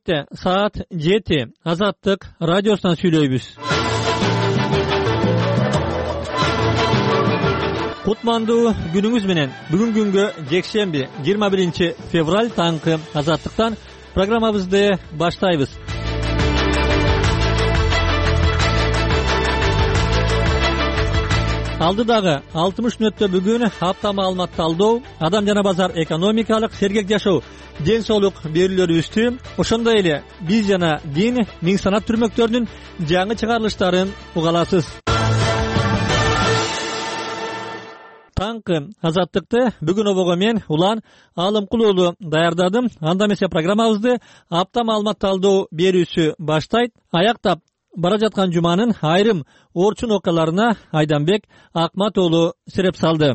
Кечекте саат 7 Азаттык радиосунан сүйлөйбүз. Кутмандуу күнүңүз менен. Бүгүн күнгө жекшемби 21 февраль таңкы Азаттыктан программабызды баштайбыз. Алдыдагы 60 мүнөттө бүгүн апта маалымат талдоо, адам жана базар экономикалык сергек жашоо, ден соолук берүүлөрүбүздү, ошондой эле биз жана дин, миң санат түрмөктөрүнүн жаңы чыгарылыштарын уга аласыз. Таңкы Азаттыкты бүгүн обого мен Улан Алымкул уулу даярдадым. Анда эмесе программабызды апта маалымат талдоо берүүсү баштайт. Аяктап бара жаткан жуманын айрым орчун окуяларына Айданбек Акмат уулу сереп салды.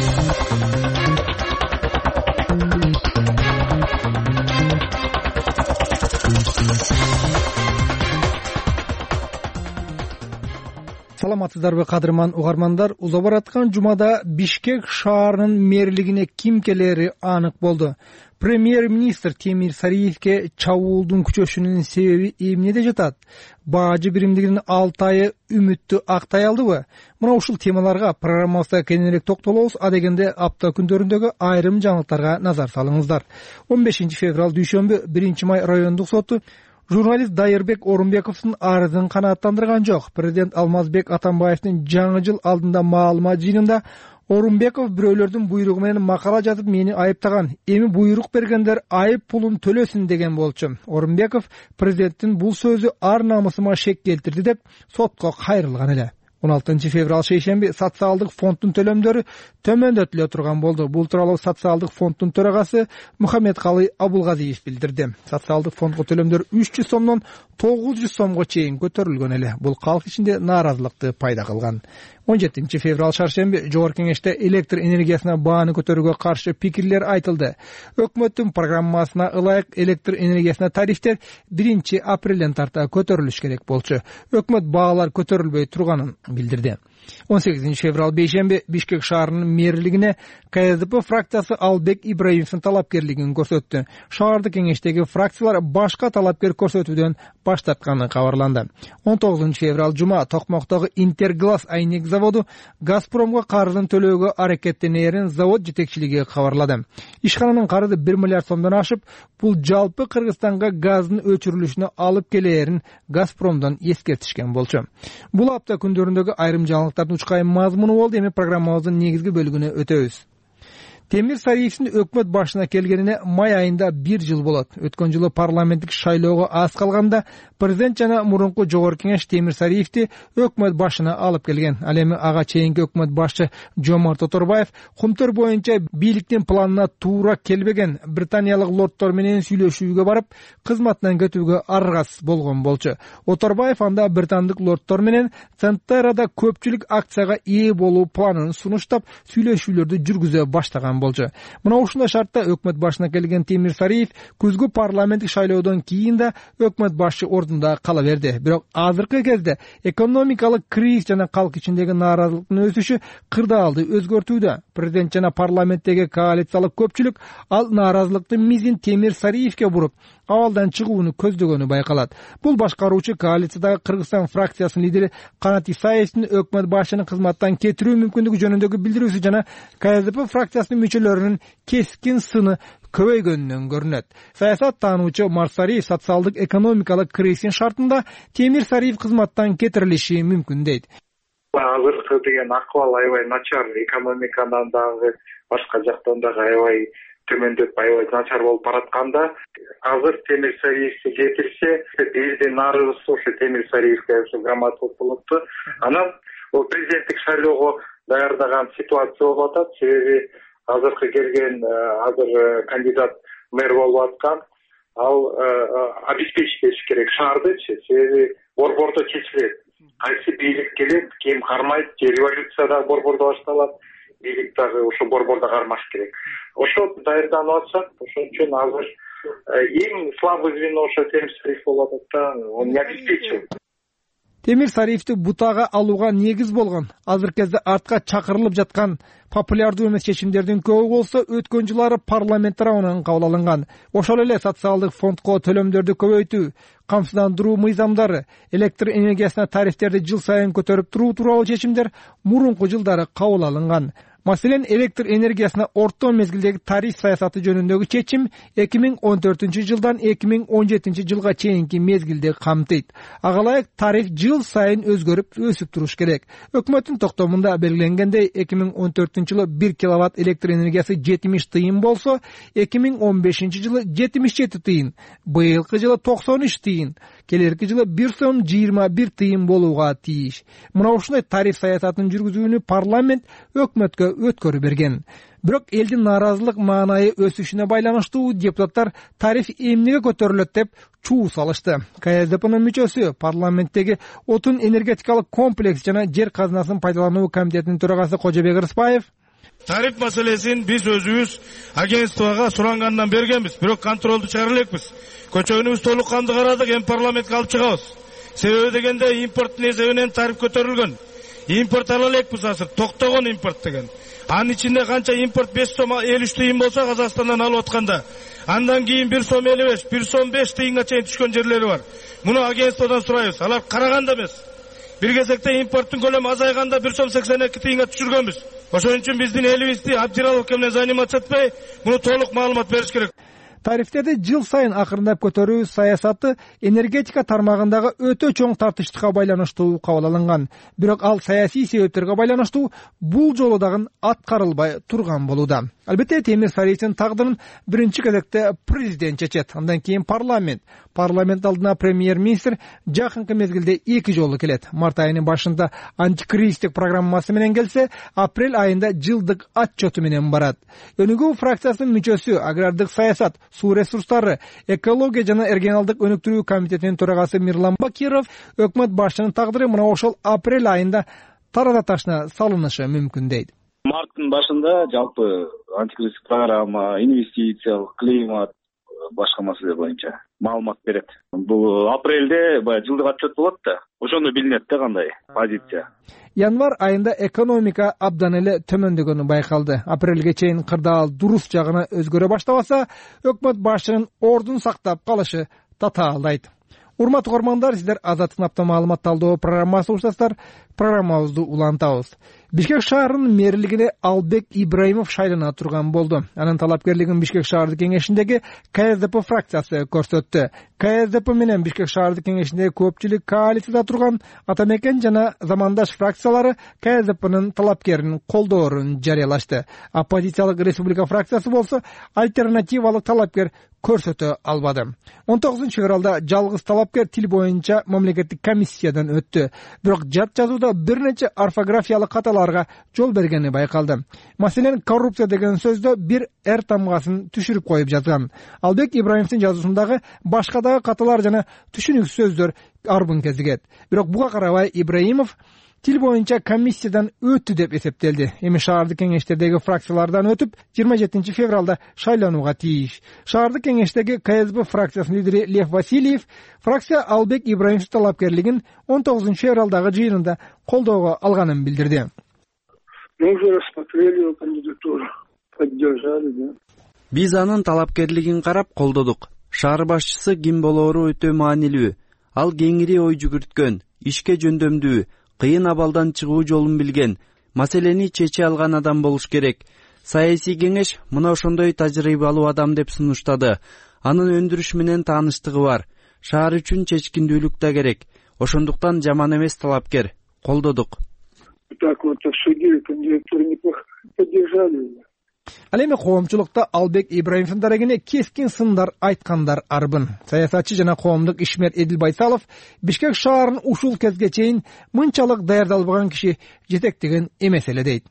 Саламатсыздарбы кадырман угармандар? Уза бараткан жумада Бишкек шаарынын мэрлигине ким келери анык болду. Премьер-министр Темир Сариевке чабуулдун күчөшүнүн себеби эмнеде жатат? Бажы биримдигинин 6 айы үмүттү актай алдыбы? Мына ушул темаларга программабызда кененирээк токтолобуз. Адегенде апта күндөрүндөгү айрым жаңылыктарга назар салыңыздар. 15 февраль дүйшөмбү 1 май райондук соту журналист Дайырбек Орунбековдун арызын канааттандырган жок. Президент Алмазбек Атамбаевдин жаңы жыл алдында маалымат жыйынында Орунбеков бирөөлөрдүн буйругу менен макала жазып мени айыптаган. Эми буйрук бергендер айып пулун төлөсүн деген болчу. Орунбеков президенттин бул сөзү ар намысыма шек келтирди деп сотко кайрылган эле. 16 февраль шейшемби социалдык фонддун төлөмдөрү төмөндөтүлө турган болду. Бул тууралуу социалдык фонддун төрагасы Мухаммедкалый Абулгазиев билдирди. Социалдык фондго төлөмдөр 300 сомдон 900 сомго чейин көтөрүлгөн эле. Бул калк ичинде нааразылыкты пайда кылган. 17 февраль шаршемби Жогорку Кеңеште электр энергиясына бааны көтөрүүгө каршы пикирлер айтылды. Өкмөттүн программасына ылайык электр энергиясына тарифтер 1 апрелден тарта көтөрүлүш керек болчу. Өкмөт баалар көтөрүлбөй турганын билдирди. 18 февраль бейшемби Бишкек шаарынын мэрлигине КСДП фракциясы Албек Ибраимовдун талапкерлигин көрсөттү. Шаардык кеңештеги фракциялар башка талапкер көрсөтүүдөн баш тартканы кабарланды. 19 февраль жума Токмоктогу Интерглаз айнек заводу Газпромго карызын төлөөгө аракеттенерин завод жетекчилиги кабарлады. Ишкананын карызы 1 миллиард сомдон ашып, бул жалпы Кыргызстанга газдын өчүрүлүшүнө алып келерин Газпромдон эскертишкен болчу. Бул апта күндөрүндөгү айрым жаңылыктардын учкай мазмуну болду. Эми программабыздын негизги бөлүгүнө өтөбүз. Темир Сариевдин өкмөт башына келгенине май айында 1 жыл болот. Өткөн жылы парламенттик шайлоого аз калганда президент жана мурунку Жогорку Кеңеш Темир Сариевди өкмөт башына алып келген. Ал эми ага чейинки өкмөт башчы Жомарт Оторбаев кумтөр боюнча бийликтин планына туура келбеген британиялык лордтор менен сүйлөшүүгө барып, кызматынан кетүүгө аргасыз болгон болчу. Оторбаев анда британдык лордтор менен Центерада көпчүлүк акцияга ээ болуу планын сунуштап, сүйлөшүүлөрдү жүргүзө баштаган болчу. Мына ушундай шартта өкмөт башына келген Темир Сариев күзгү парламенттик шайлоодон кийин да өкмөт башчы ордунда кала берди. Бирок азыркы кезде экономикалык кризис жана калк ичиндеги нааразылыктын өсүшү кырдаалды өзгөртүүдө. Президент жана парламенттеги коалициялык көпчүлүк ал нааразылыктын мизин Темир Сариевке буруп, абалдан чыгууну көздөгөнү байкалат. Бул башкаруучу коалициядагы Кыргызстан фракциясынын лидери Канат Исаевдин өкмөт башчынын кызматтан кетирүү мүмкүндүгү жөнүндөгү билдирүүсү жана КСДП фракциясынын мүчөлөрүнүн кескин сыны көбөйгөнүнөн көрүнөт. Саясат таануучу Марсариев социалдык экономикалык кризистин шартында Темир Сариев кызматтан кетирилиши мүмкүн дейт. Азыркы деген акыбал аябай начар, экономикадан дагы башка жактан дагы аябай төмөндөп, аябай начар болуп баратканда, азыр Темир Сариевди кетирсе, элдин нааразысы ошо Темир Сариевге ошо громаддуулук болупту. Анан ол президенттик шайлоого даярдаган ситуация болуп атат. Себеби азыркы келген азыр кандидат мэр болуп аткан, ал обеспечить керек шаардычы. Себеби борбордо чечилет. Кайсы бийлик келет, ким кармайт, революция да борбордо башталат. Бийлик дагы ошо борбордо кармаш керек. Ошо даярданып атышат. Ошон үчүн азыр эң слабый звено ошо Темир Сариев болуп атат да, он не обеспечил. Темир Сариевди бутага алууга негиз болгон азыркы кезде артка чакырылып жаткан популярдуу эмес чечимдердин көбү болсо өткөн жылдары парламент тарабынан кабыл алынган. Ошол эле социалдык фондко төлөмдөрдү көбөйтүү, камсыздандыруу мыйзамдары, электр энергиясына тарифтерди жыл сайын көтөрүп туруу тууралуу чечимдер мурунку жылдары кабыл алынган. Маселен, электр энергиясына орто мезгилдеги тариф саясаты жөнүндөгү чечим 2014 жылдан 2017 жылга чейинки мезгилди камтыйт. Ага ылайык тариф жыл сайын өзгөрүп, өсүп туруш керек. Өкмөттүн токтомунда белгиленгендей 2014 жылы 1 киловатт электр энергиясы 70 тыйын болсо, 2015 жылы 77 тыйын, быйылкы жылы 93 тыйын, келерки жылы 1 сом 21 тыйын болууга тийиш. Мына ушундай тариф саясатын жүргүзүүнү парламент өкмөткө өткөрүп берген. Бирок элдин нааразылык маанайы өсүшүнө байланыштуу депутаттар тариф эмнеге көтөрүлөт деп чуу салышты. КСДПнын мүчөсү, парламенттеги отун энергетикалык комплекс жана жер казынасын пайдалануу комитетинин төрагасы Кожобек Рыспаев: тариф маселесин биз өзүбүз агентствого сурангандан бергенбиз, бирок контролду чыгара элекпиз. Көчөгүнүбүз толук канды карадык, эми парламентке алып чыгабыз. Себеби дегенде импорттун эсебинен тариф көтөрүлгөн. Импорт ала элекпиз азыр, токтогон импорт деген. Анын ичинде канча импорт 5 сом 53 тыйын болсо Казакстандан алып атканда, андан кийин 1 сом 55, 1 сом 5 тыйынга чейин түшкөн жерлери бар. Муну агентстводон сурайбыз. Алар караганда эмес. Бир кезекте импорттун көлөмү азайганда 1 сом 82 тыйынга түшүргөнбүз. Ошон үчүн биздин элибизди Абдираловка менен заниматься этпей, муну толук маалымат бериш керек. Тарифтерди жыл сайын акырындап көтөрүү саясаты энергетика тармагындагы өтө чоң тартыштыкка байланыштуу кабыл алынган. Бирок ал саясий себептерге байланыштуу бул жолу дагы аткарылбай турган болууда. Албетте, Темир Сариевдин тагдырын биринчи кезекте президент чечет, андан кийин парламент. Парламент алдына премьер-министр жакынкы мезгилде 2 жолу келет. Март айынын башында антикризистик программасы менен келсе, апрель айында жылдык отчету менен барат. Өнүгүү фракциясынын мүчөсү, агрардык саясат, суу ресурстары, экология жана регионалдык өнүктүрүү комитетинин төрагасы Мирлан Бакиров өкмөт башчынын тагдыры мына ошол апрель айында тарата ташына салынышы мүмкүн дейт. Марттын башында жалпы антикризистик программа, инвестициялык климат, башка маселе боюнча маалымат берет. Бул апрелде жылдык отчет болот да, ошондо билинет да кандай позиция. Январь айында экономика абдан эле төмөндөгөнү байкалды. Апрелге чейин кырдаал дурус жагына өзгөрө баштабаса, өкмөт башчынын ордун сактап калышы татаалдайт. Урматтуу көрөрмандар, сиздер Азаттык апта маалымат талдоо программасы уктасыздар. Программабызды улантабыз. Бишкек шаарынын мэрлигине Албек Ибраимов шайлана турган болду. Анын талапкерлигин Бишкек шаардык кеңешиндеги КСДП фракциясы көрсөттү. КСДП менен Бишкек шаардык кеңешиндеги көпчүлүк коалицияда турган Атамекен жана замандаш фракциялары КСДПнын талапкерин колдоорун жарыялашты. Оппозициялык Республика фракциясы болсо альтернативалык талапкер көрсөтө албады. 19 февралда жалгыз талапкер тил боюнча мамлекеттик комиссиядан өттү. Бирок жат жазууда бир нече орфографиялык каталарга жол бергени байкалды. Маселен, коррупция деген сөздө бир эр тамгасын түшүрүп коюп жазган. Албек Ибраимовдун жазуусундагы башка дагы каталар жана түшүнүксүз сөздөр арбын кезигет. Бирок буга карабай Ибраимов тил боюнча комиссиядан өттү деп эсептелди. Эми шаардык кеңештердеги фракциялардан өтүп 27 февралда шайланууга тийиш. Шаардык кеңештеги КСДП фракциясынын лидери Лев Васильев фракция Албек Ибраимовдун талапкерлигин 19 февралдагы жыйынында колдоого алганын билдирди. Мы уже рассмотрели его кандидатуру, поддержали, да. Биз анын талапкерлигин карап колдодук. Шаар башчысы ким болоору өтө маанилүү. Ал кеңири ой жүгүрткөн, ишке жөндөмдүү, кыйын абалдан чыгуу жолун билген, маселени чече алган адам болуш керек. Саясий кеңеш мына ошондой тажрыйбалуу адам деп сунуштады. Анын өндүрүш менен тааныштыгы бар. Шаар үчүн чечкиндүүлүк да керек. Ошондуктан жаман эмес талапкер. Колдодук. Так вот обсудили, кандидатуру неплохо поддержали. Ал эми коомчулукта Албек Ибраимовдун дарегине кескин сындар айткандар арбын. Саясатчы жана коомдук ишмер Эдил Байсалов Бишкек шаарын ушул кезге чейин мынчалык даярдалбаган киши жетектеген эмес эле дейт.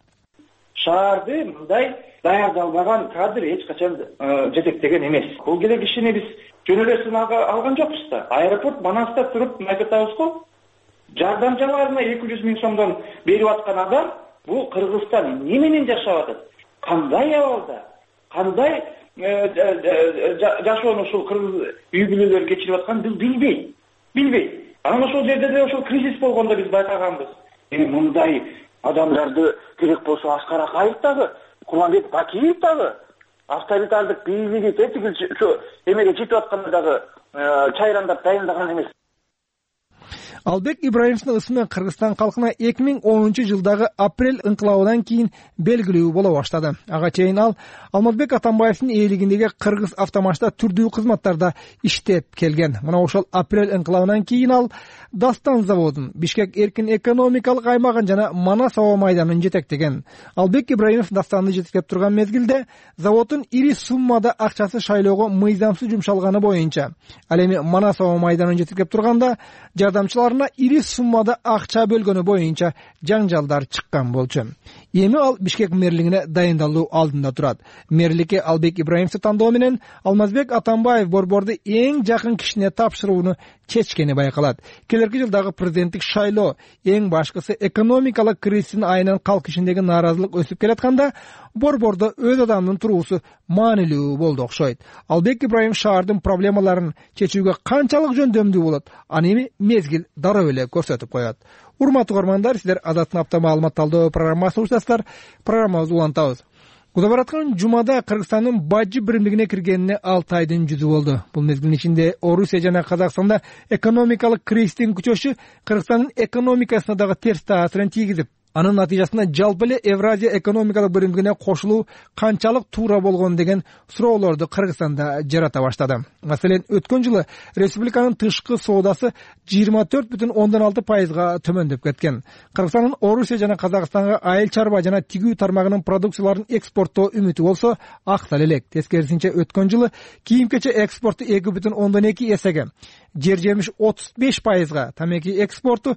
Шаарды мындай даярдалбаган кадр эч качан жетектеген эмес. Бул келе кишини биз жөн эле сынакка алган жокпуз да. Аэропорт Манаста туруп айтабыз го. Жардамчыларына 200 миң сомдон берип аткан адам бул Кыргызстан эмне менен жашап атат? Кандай абалда? Кандай жашоону ушул кыргыз үй бүлөлөр кечирип атканын билбейт. Анан ошол жерде деле ошол кризис болгондо биз байкаганбыз. Мындай адамдарды керек болсо Аскар Акаев дагы, Куланбек Бакиев дагы, авторитардык бийлиги тетигил эмеге жетип атканда дагы чайрандап дайындаган эмес. Албек Ибраимовдун ысымы Кыргызстан калкына 2010-жылдагы апрель ыңкылабынан кийин белгилүү боло баштады. Ага чейин ал Алмазбек Атамбаевдин ээлигиндеги Кыргыз автомашта түрдүү кызматтарда иштеп келген. Мына ошол апрель ыңкылабынан кийин ал Дастан заводун, Бишкек эркин экономикалык аймагын жана Манас аба майданын жетектеген. Албек Ибраимов Дастанды жетектеп турган мезгилде заводдун ири суммада акчасы шайлоого мыйзамсыз жумшалганы боюнча, ал эми Манас аба майданын жетектеп турганда жардамчыларына ири суммада акча бөлгөнү боюнча жаңжалдар чыккан болчу. Эми ал Бишкек мэрлигине дайындалуу алдында турат. Мэрликке Албек Ибраимовду тандоо менен Алмазбек Атамбаев борборду эң жакын кишине тапшырууну чечкени байкалат. Келерки жылдагы президенттик шайлоо эң башкысы экономикалык кризистин айынан калк ичиндеги нааразылык өсүп келатканда борбордо өз адамдын туруусу маанилүү болду окшойт. Албек Ибраимов шаардын проблемаларын чечүүгө канчалык жөндөмдүү болот, аны эми мезгил дароо эле көрсөтүп коет. Урматтуу көрөрмандар, сиздер Азаттын апта маалымат талдоо программасын угушасыздар. Программабызды улантабыз. Куда бараткан жумада Кыргызстандын бажы биримдигине киргенине 6 айдын жүзү болду. Бул мезгилдин ичинде Орусия жана Казакстанда экономикалык кризистин күчөшү Кыргызстандын экономикасына дагы терс таасирин тийгизип, анын натыйжасында жалпы эле Евразия экономикалык биримдигине кошулуу канчалык туура болгон деген суроолорду Кыргызстанда жарата баштады. Маселен, өткөн жылы республиканын тышкы соодасы 24,6%га төмөндөп кеткен. Кыргызстандын Орусия жана Казакстанга айыл чарба жана тигүү тармагынын продукцияларын экспорттоо үмүтү болсо аксал элек. Тескерисинче, өткөн жылы кийим-кече экспорту 2,2 эсеге, жер жемиш 35%га, тамеки экспорту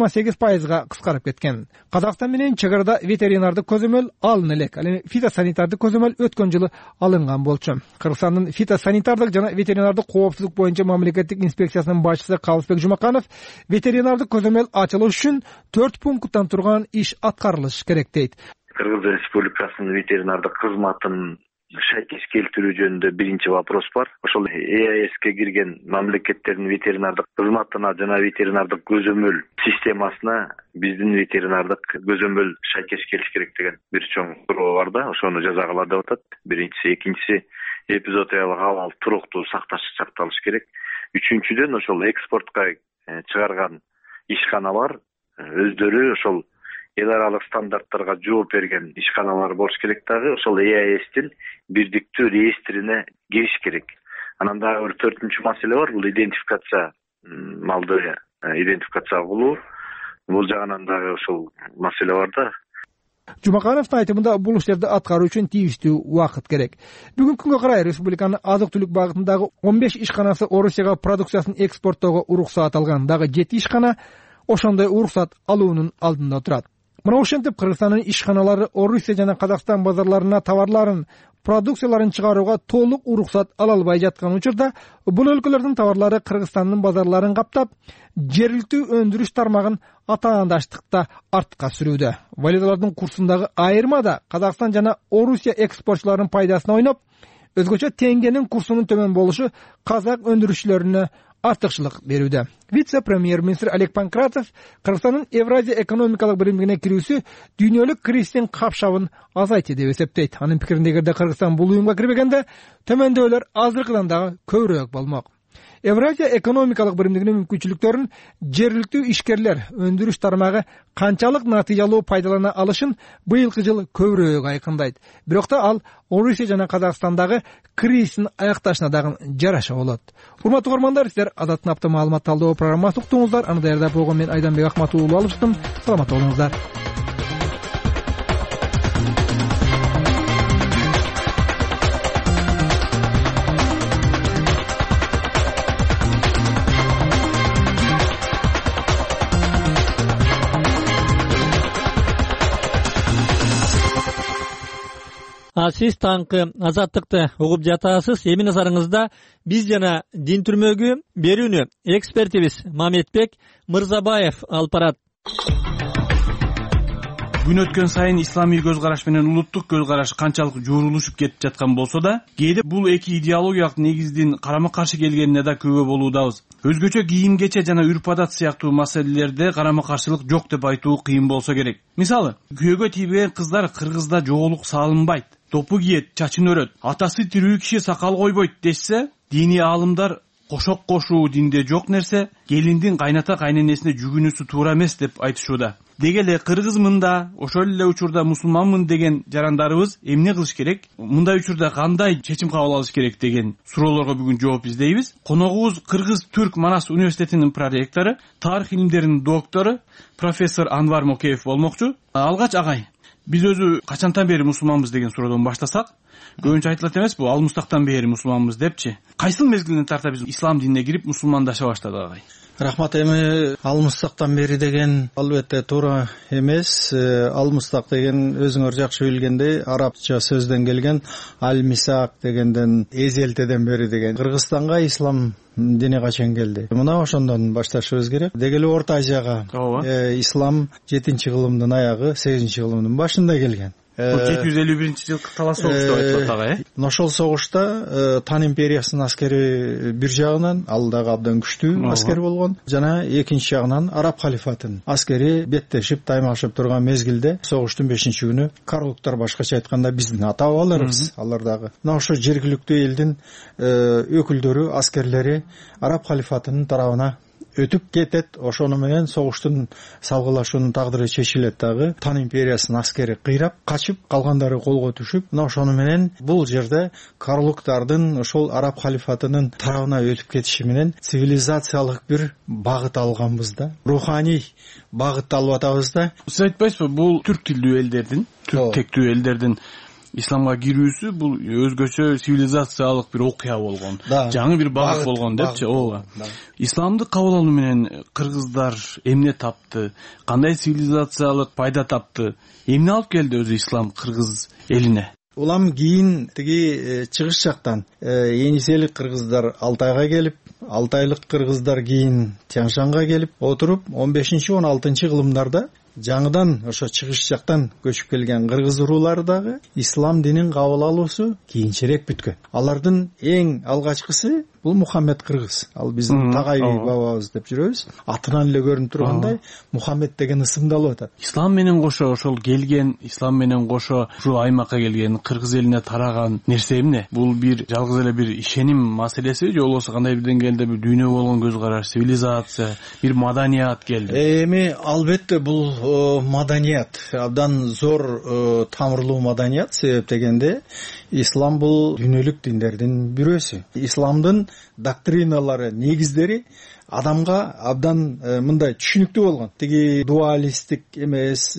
28%га кыскарып кеткен. Казакстан менен чек арада ветеринардык көзөмөл алын элек. Ал эми фитосанитардык көзөмөл өткөн жылы алынган болчу. Кыргызстандын фитосанитардык жана ветеринардык коопсуздук боюнча мамлекеттик инспекциясынын башчысы Калысбек Жумаканов ветеринардык көзөмөл ачылыш үчүн 4 пункттан турган иш аткарылыш керек дейт. Кыргыз Республикасынын ветеринардык кызматын шайкеш келтирүү жөнүндө биринчи вопрос бар. Ошол ЕАЭСке кирген мамлекеттердин ветеринардык кызматына жана ветеринардык көзөмөл системасына биздин ветеринардык көзөмөл шайкеш келиш керек деген бир чоң суроо бар да, ошону жазагыла деп атат. Биринчиси, экинчиси эпизоотиялык абал туруктуу сакталыш керек. Үчүнчүдөн ошол экспортко чыгарган ишканалар өздөрү ошол эл аралык стандарттарга жооп берген ишканалар болуш керек дагы, ошол ЕАЭСтин бирдиктүү реестрине кириш керек. Анан дагы бир 4-чү маселе бар, бул идентификация, малды идентификация кылуу. Бул жагынан дагы ошол маселе бар да. Жумакановдун айтымында бул иштерди аткаруу үчүн тийиштүү убакыт керек. Бүгүнкү күнгө карай республиканын азык-түлүк багытындагы 15 ишканасы Орусияга продукциясын экспорттоого уруксаат алган, дагы 7 ишкана ошондой уруксаат алуунун алдында турат. Мына ошентип Кыргызстандын ишканалары Орусия жана Казакстан базарларына товарларын, продукцияларын чыгарууга толук уруксат ала албай жаткан учурда бул өлкөлөрдүн товарлары Кыргызстандын базарларын каптап, жергиликтүү өндүрүш тармагын атаандаштыкта артка сүрүүдө. Валюталардын курсундагы айырма да Казакстан жана Орусия экспортчуларынын пайдасына ойноп, өзгөчө теңгенин курсунун төмөн болушу казак өндүрүшчүлөрүнө артыкчылык берүүдө. Вице-премьер-министр Олег Панкратов Кыргызстандын Евразия экономикалык биримдигине кирүүсү дүйнөлүк кризистин капшабын азайтты деп эсептейт. Анын пикиринде, эгерде Кыргызстан бул уюмга кирбегенде, төмөндөөлөр азыркыдан дагы көбүрөөк болмок. Евразия экономикалык биримдигинин мүмкүнчүлүктөрүн жергиликтүү ишкерлер, өндүрүш тармагы канчалык натыйжалуу пайдалана алышын быйылкы жыл көбүрөөк айкындайт. Бирок да ал Орусия жана Казакстандагы кризистин аякташына дагы жараша болот. Урматтуу көрөрмандар, сиздер Азаттын апта маалымат талдоо программасын уктуңуздар. Аны даярдап болгон мен Айданбек Акматов уулу алып чыктым. Саламатта болуңуздар. Сиз таңкы азаттыкты угуп жатасыз. Эми назарыңызда биз жана дин түрмөгү берүүнү экспертибиз Мамедбек Мырзабаев алып барат. Күн өткөн сайын исламий көз караш менен улуттук көз караш канчалык жуурулушуп кетип жаткан болсо да, кээде бул эки идеологиялык негиздин карама каршы келгенине да күбө болуудабыз. Өзгөчө кийим кече жана үрп адат сыяктуу маселелерде карама каршылык жок деп айтуу кыйын болсо керек. Мисалы, күйөөгө тийбеген кыздар кыргызда жоолук салынбайт, топу кийет, чачын өрөт, атасы тирүү киши сакал койбойт дешсе, диний аалымдар кошок кошуу динде жок нерсе, келиндин кайната кайненесине жүгүнүүсү туура эмес деп айтышууда. Деги эле кыргызмын да, ошол эле учурда мусулманмын деген жарандарыбыз эмне кылыш керек? Мындай учурда кандай чечим кабыл алыш керек деген суроолорго бүгүн жооп издейбиз. Коногубуз Кыргыз-Түрк Манас университетинин проректору, тарых илимдеринин доктору профессор Анвар Мокеев болмокчу. Алгач агай, биз өзү качантан бери мусулманбыз деген суроодон баштасак, көбүнчө айтылат эмеспи, ал мустактан бери мусулманбыз депчи. Кайсыл мезгилинен тарта биз ислам динине кирип мусулмандаша баштадык агай? Рахмат, эми алмыстактан бери деген албетте туура эмес. Алмыстак деген өзүңөр жакшы билгендей арабча сөздөн келген аль-мисак дегенден эзелтеден бери деген. Кыргызстанга ислам дини качан келди? Мына ошондон башташыбыз керек. Деги эле Орто Азияга ислам 7-кылымдын аягы, 8-кылымдын башында келген. 751-жылкы талас согуш деп айтылат ага. Ошол согушта Тан империясынын аскери бир жагынан, ал дагы абдан күчтүү аскер болгон, жана экинчи жагынан араб халифатынын аскери беттешип, таймашып турган мезгилде согуштун 5-күнү карлуктар, башкача айтканда биздин ата бабаларыбыз, алар дагы мына ошо жергиликтүү элдин өкүлдөрү, аскерлери араб халифатынын тарабына өтүп кетет. Ошону менен согуштун салгылашуунун тагдыры чечилет дагы. Тан империясынын аскери кыйрап качып, калгандары колго түшүп, мына ошону менен бул жерде карлуктардын ошол араб халифатынын тарабына өтүп кетиши менен цивилизациялык бир багыт алганбыз да, руханий багытты алып атабыз да. Сиз айтпайсызбы, бул түрк тилдүү элдердин, түрк тектүү элдердин исламга кирүүсү бул өзгөчө цивилизациялык бир окуя болгон, жаңы бир багыт болгон депчи. Ооба. Исламды кабыл алуу менен кыргыздар эмне тапты? Кандай цивилизациялык пайда тапты? Эмне алып келди өзү ислам кыргыз элине? Улам кийин тиги чыгыш жактан Енисейлик кыргыздар Алтайга келип, Алтайлык кыргыздар кийин Тянь-Шанга келип отуруп, 15-16 кылымдарда жаңыдан ошо чыгыш жактан көчүп келген кыргыз уруулары дагы ислам динин кабыл алуусу кийинчерээк бүткөн. Алардын эң алгачкысы бул Мухаммед кыргыз. Ал биздин Тагай бабабыз деп жүрөбүз. Атынан эле көрүнүп тургандай Мухаммед деген ысымдалып атат. Ислам менен кошо ошол келген, ислам менен кошо ушул аймакка келген, кыргыз элине тараган нерсе эмне? Бул бир жалгыз эле бир ишеним маселеси же болбосо кандай бир деңгээлде бир дүйнө болгон көз караш, цивилизация, бир маданият келди? Эми албетте бул маданият, абдан зор тамырлуу маданият. Себеп дегенде ислам бул дүйнөлүк диндердин бирөөсү. Исламдын доктриналары, негиздери адамга абдан мындай түшүнүктүү болгон. Тиги дуалисттик эмес,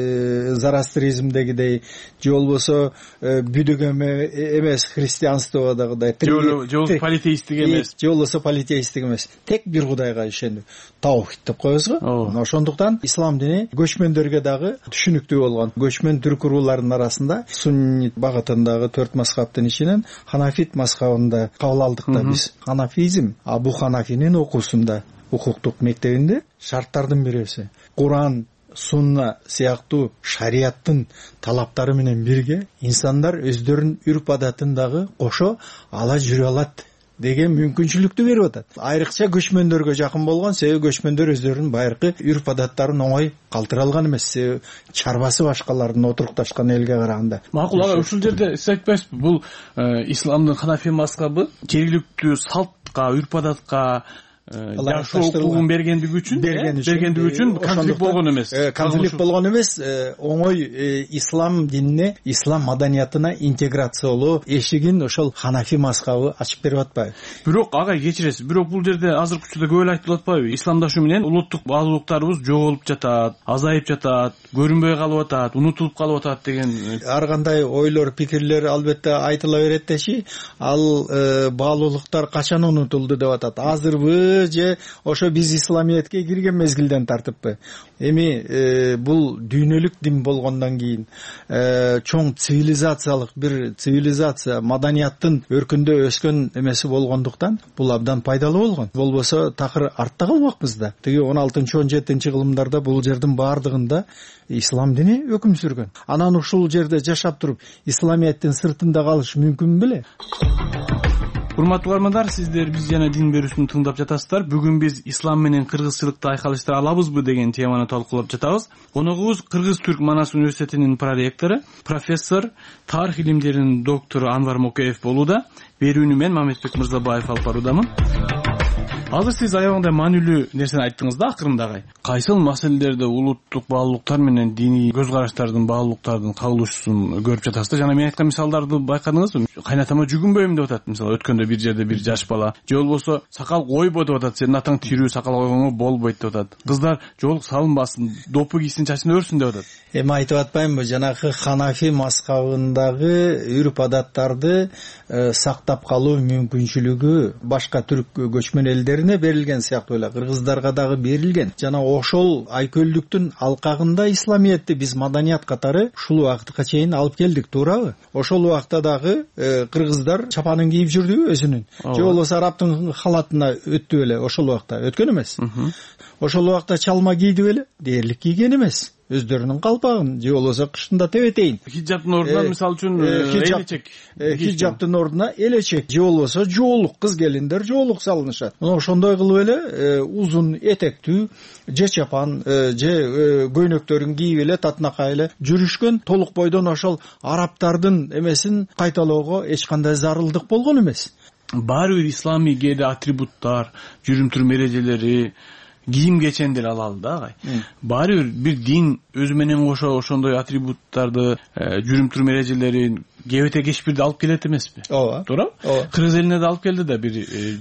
зарастризмдегидей, же болбосо бүдүк эмес, христианстводагыдай, же болбосо политеисттик эмес, же болбосо политеисттик эмес. Тек бир кудайга ишенүү. Таухид деп коебуз го. Ошондуктан ислам дини көчмөндөргө дагы түшүнүктүү болгон. Көчмөн түрк урууларынын арасында суннит багытындагы 4 мазхабтын ичинен ханафит мазхабында кабыл алдык да биз. Ханафизм Абу Ханафинин окуусунда, укуктук мектебинде шарттардын бирөөсү. Куран, сунна сыяктуу шарияттын талаптары менен бирге инсандар өздөрүнүн үрп адатын дагы кошо ала жүрө алат деген мүмкүнчүлүктү берип атат. Айрыкча көчмөндөргө жакын болгон, себеби көчмөндөр өздөрүнүн байыркы үрп адаттарын оңой калтыра алган эмес. Чарбасы башкалардын отурукташкан элге караганда. Макул ага, ушул жерде сиз айтпайсызбы, бул исламдын ханафи мазхабы жергиликтүү салтка, үрп адатка жашоо укугун бергендиги үчүн камчылык болгон эмес. Камчылык болгон эмес, оңой ислам динине, ислам маданиятына интеграциялоо эшигин ошол ханафи мазхабы ачып берип атпайбы? Бирок ага кечиресиз, бирок бул жерде азыркы учурда көп эле айтылып атпайбы? Исламдашуу менен улуттук баалуулуктарыбыз жоголуп жатат, азайып жатат, көрүнбөй калып атат, унутулуп калып атат деген ар кандай ойлор, пикирлер албетте айтыла берет дечи, ал баалуулуктар качан унутулду деп атат. Азырбы тартыппы же ошо биз исламиятке кирген мезгилден тартыппы. Эми бул дүйнөлүк дин болгондон кийин чоң цивилизациялык бир цивилизация маданияттын өркүндө өскөн эмеси болгондуктан бул абдан пайдалуу болгон. Болбосо такыр артта калмакпыз да. Тиги 16-17 кылымдарда бул жердин баардыгында ислам дини өкүм сүргөн. Анан ушул жерде жашап туруп исламияттын сыртында калыш мүмкүн беле? Урматтуу угармандар, сиздер биз жана дин берүүсүн тыңдап жатасыздар. Бүгүн биз ислам менен кыргызчылыкты айкалыштыра алабызбы деген теманы талкуулап жатабыз. Коногубуз Кыргыз-Түрк Манас университетинин проректору, профессор, тарых илимдеринин доктору Анвар Мокеев болууда. Берүүнү мен Мамедбек Мырзабаев алып баруудамын. Азыр сиз аягында маанилүү нерсени айттыңыз да, акырындагы. Кайсыл маселелерде улуттук баалуулуктар менен диний көз караштардын баалуулуктардын кагылышуусун көрүп жатасыздар. Жана мен айткан мисалдарды байкадыңызбы? Кайнатама жүгүнбөйм деп атат. Мисалы өткөндө бир жерде бир жаш бала же болбосо сакал койбо деп атат. Сенин атаң тирүү, сакал койгоңо болбойт деп атат. Кыздар жоолук салынбасын, допу кийсин, чачын өрсүн деп атат. Эми айтып атпаймынбы, жанагы Ханафи мазхабындагы үрп адаттарды сактап калуу мүмкүнчүлүгү башка түрк көчмөн элдерине берилген сыяктуу эле кыргыздарга дагы берилген. Жана ошол айкөлдүктүн алкагында исламиятты биз маданият катары ушул убакытка чейин алып келдик, туурабы? Ошол убакта дагы кыргыздар чапанын кийип жүрдүбү өзүнүн? Же болбосо арабтын халатына өттү беле? Ошол убакта өткөн эмес. Ошол убакта чалма кийди беле? Дээрлик кийген эмес. Өздөрүнүн калпагын же болбосо кыштында тебетейин. Хиджаптын ордуна мисалы үчүн элечек. Хиджаптын ордуна элечек же болбосо жоолук, кыз келиндер жоолук салынышат. Мына ошондой кылып эле узун этектүү же чапан же көйнөктөрүн кийип эле татынакай эле жүрүшкөн. Толук бойдон ошол арабтардын эмесин кайталоого эч кандай зарылдык болгон эмес. Баары бир исламий кээде атрибуттар, жүрүм турум эрежелери, кийим кечендер алалы да агай. Баары бир дин өзү менен кошо ошондой атрибуттарды, жүрүм турум эрежелерин кебете кечпирди алып келет эмеспи? Ооба. Туура? Кыргыз элине да алып келди да, бир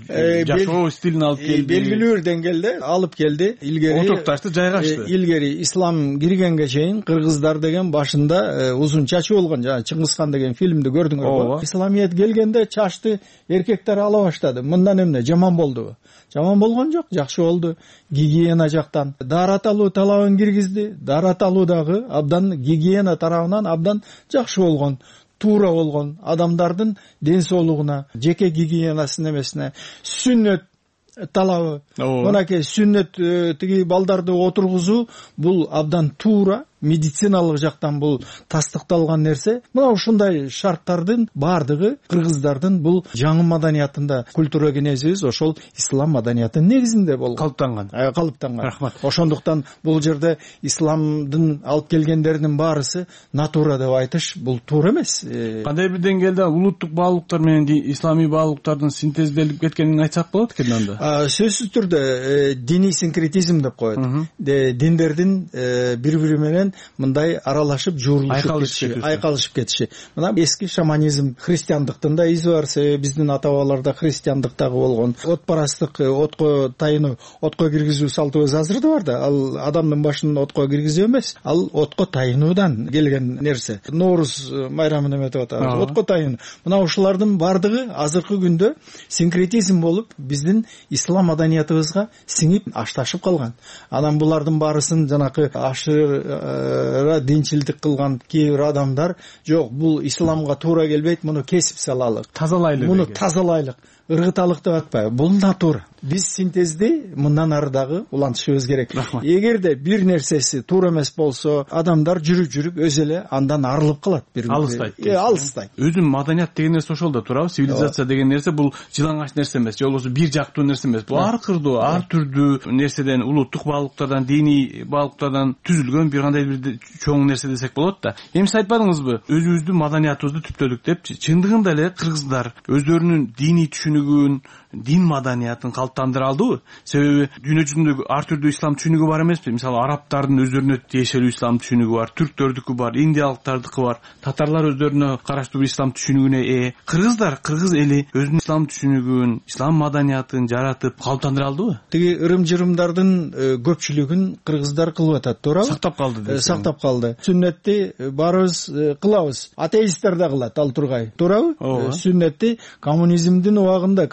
жашоо стилин алып келди. Белгилүү бир деңгээлде алып келди. Илгери отурукташты, жайгашты. Илгери ислам киргенге чейин кыргыздар деген башында узун чачы болгон. Жана Чыңгызхан деген фильмди көрдүңөрбү? Исламият келгенде чачты эркектер ала баштады. Мындан эмне жаман болдубу? Жаман болгон жок, жакшы болду. Гигиена жактан дара талуу талабын киргизди. Дара талуу дагы абдан гигиена тарабынан абдан жакшы болгон. Туура болгон, адамдардын ден соолугуна, жеке гигиенасынын эмесине, сүннөт талабы. Мынакей сүннөт тиги балдарды отургузуу бул абдан туура. Медициналык жактан бул тастыкталган нерсе. Мына ушундай шарттардын баардыгы кыргыздардын бул жаңы маданиятында культура генезибиз ошол ислам маданиятынын негизинде болгон. Калыптанган. Рахмат. Ошондуктан бул жерде исламдын алып келгендеринин баарысы натура деп айтыш бул туура эмес. Кандай бир деңгээлде улуттук баалуулуктар менен исламий баалуулуктардын синтезделип кеткенин айтсак болот экен анда? Сөзсүз түрдө диний синкретизм деп коет. Диндердин бири-бири менен мындай аралашып жуурулушуп айкалышып кетиши. Мына эски шаманизм, христиандыктын да изи бар. Биздин ата-бабаларда христиандыктагы болгон отпарастык, отко тайынуу, отко киргизүү салтыбыз азыр да бар да. Ал адамдын башын отко киргизүү эмес, ал отко тайынуудан келген нерсе. Ноорус майрамын эметип атабыз. Отко тайынуу. Мына ушулардын баардыгы азыркы күндө синкретизм болуп, биздин ислам маданиятыбызга сиңип ашташып калган. Анан булардын баарысын жанакы динчилдик кылган кээ бир адамдар жок, бул исламга туура келбейт, муну кесип салалы, тазалайлы. Муну тазалайлык, ыргыталык деп атпайбы? Бул натура. Биз синтезди мындан ары дагы улантышыбыз керек. Эгерде бир нерсеси туура эмес болсо, адамдар жүрүп өз эле андан арылып калат. Алыстайт. Алыстайт. Өзүн маданият деген нерсе ошол да, туурабы? Цивилизация деген нерсе бул жылаңач нерсе эмес, же болбосо бир жактуу нерсе эмес. Бул ар кырдуу, ар түрдүү нерседен, улуттук баалуулуктардан, диний баалуулуктардан түзүлгөн бир кандай бир чоң нерсе десек болот да. Эми сиз айтпадыңызбы? Өзүбүздүн маданиятыбызды түптөлүк деп. Чындыгында эле кыргыздар өздөрүнүн диний түшүнүгүн, дин маданиятын калыптандыра алдыбы? Себеби дүйнө жүзүндө ар түрдүү ислам түшүнүгү бар эмеспи? Мисалы арабтардын өздөрүнө тиешелүү ислам түшүнүгү бар, түрктөрдүкү бар, индиялыктардыкы бар, татарлар өздөрүнө караштуу бир ислам түшүнүгүнө ээ. Кыргыздар, кыргыз эли өзүнүн ислам түшүнүгүн, ислам маданиятын жаратып калыптандыра алдыбы? Тиги ырым-жырымдардын көпчүлүгүн кыргыздар кылып атат, туурабы? Сактап калды. Сактап калды. Сүннетти баарыбыз кылабыз. Атеисттер да кылат ал тургай, туурабы? Сүннетти коммунизмдин убагында, коммунисттик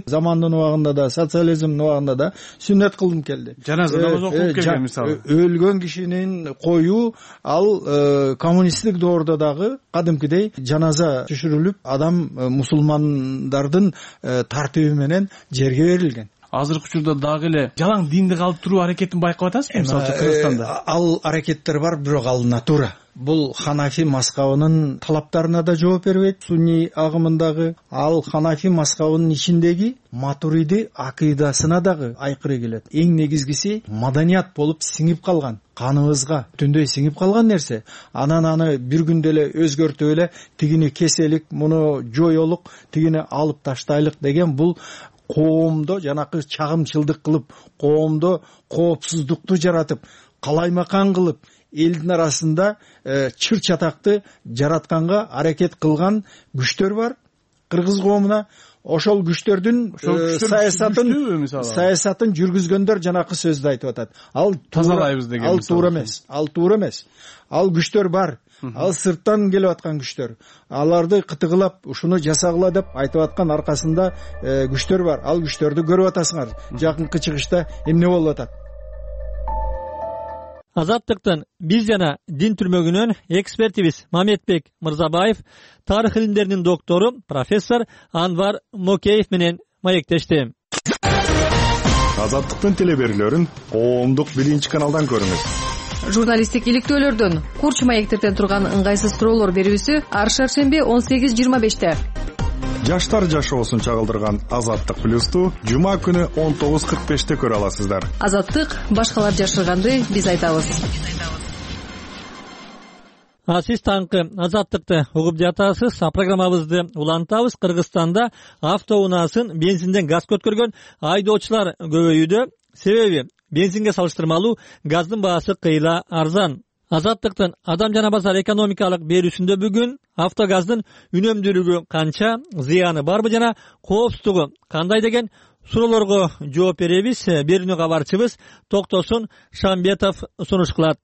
замандын убагында да, социализмдин убагында да сүннөт кылынып келди. Жаназа намаз окуп келген мисалы. Өлгөн кишинин коюу ал коммунисттик доордо дагы кадимкидей жаназа түшүрүлүп, адам мусулмандардын тартиби менен жерге берилген. Азыркы учурда дагы эле жалаң динди калып туруу аракетин байкап атасызбы мисалы үчүн Кыргызстанда? Ал аракеттер бар, бирок ал натура. Бул Ханафи мазхабынын талаптарына да жооп бербейт. Сунни агымындагы ал Ханафи мазхабынын ичиндеги Матуриди акыйдасына дагы айкыры келет. Эң негизгиси маданият болуп сиңип калган, каныбызга түндөй сиңип калган нерсе. Анан аны бир күндө эле өзгөртүп эле тигини кеселик, муну жоёлук, тигини алып таштайлык деген бул коомдо жанакы чагымчылдык кылып, коомдо коопсуздукту жаратып, калаймакан кылып, элдин арасында чыр чатакты жаратканга аракет кылган күчтөр бар кыргыз коомуна. Ошол күчтөрдүн саясатын жүргүзгөндөр жанакы сөздү айтып атат. Ал тазалайбыз деген. Ал туура эмес. Ал туура эмес. Ал күчтөр бар. Ал сырттан келип аткан күчтөр. Аларды кытыгылап, ушуну жасагыла деп айтып аткан аркасында күчтөр бар. Ал күчтөрдү көрүп атасыңар. Жакынкы чыгышта эмне болуп атат? Азаттыктын биз жана дин түрмөгүнөн экспертибиз Мамедбек Мырзабаев, тарых илимдеринин доктору профессор Анвар Мокеев менен маектешти. Азаттыктын телеберүүлөрүн коомдук биринчи каналдан көрүңүз. Журналисттик иликтөөлөрдөн, курч маектерден турган ыңгайсыз суроолор берүүсү ар шаршемби 18:25-те. Жаштар жашоосун чагылдырган Азаттык плюсту жума күнү 19:45-те көрө аласыздар. Азаттык башкалар жашырганды биз айтабыз. Сиз таңкы Азаттыкты угуп жатасыз. Программабызды улантабыз. Кыргызстанда автоунаасын бензинден газ көткөргөн айдоочулар көбөйүүдө. Себеби бензинге салыштырмалуу газдын баасы кыйла арзан. Азаттыктын адам жана базар экономикалык берүүсүндө бүгүн автогаздын үнөмдүүлүгү канча, зыяны барбы жана коопсуздугу кандай деген суроолорго жооп беребиз. Берүүнү кабарчыбыз Токтосун Шамбетов сунуш кылат.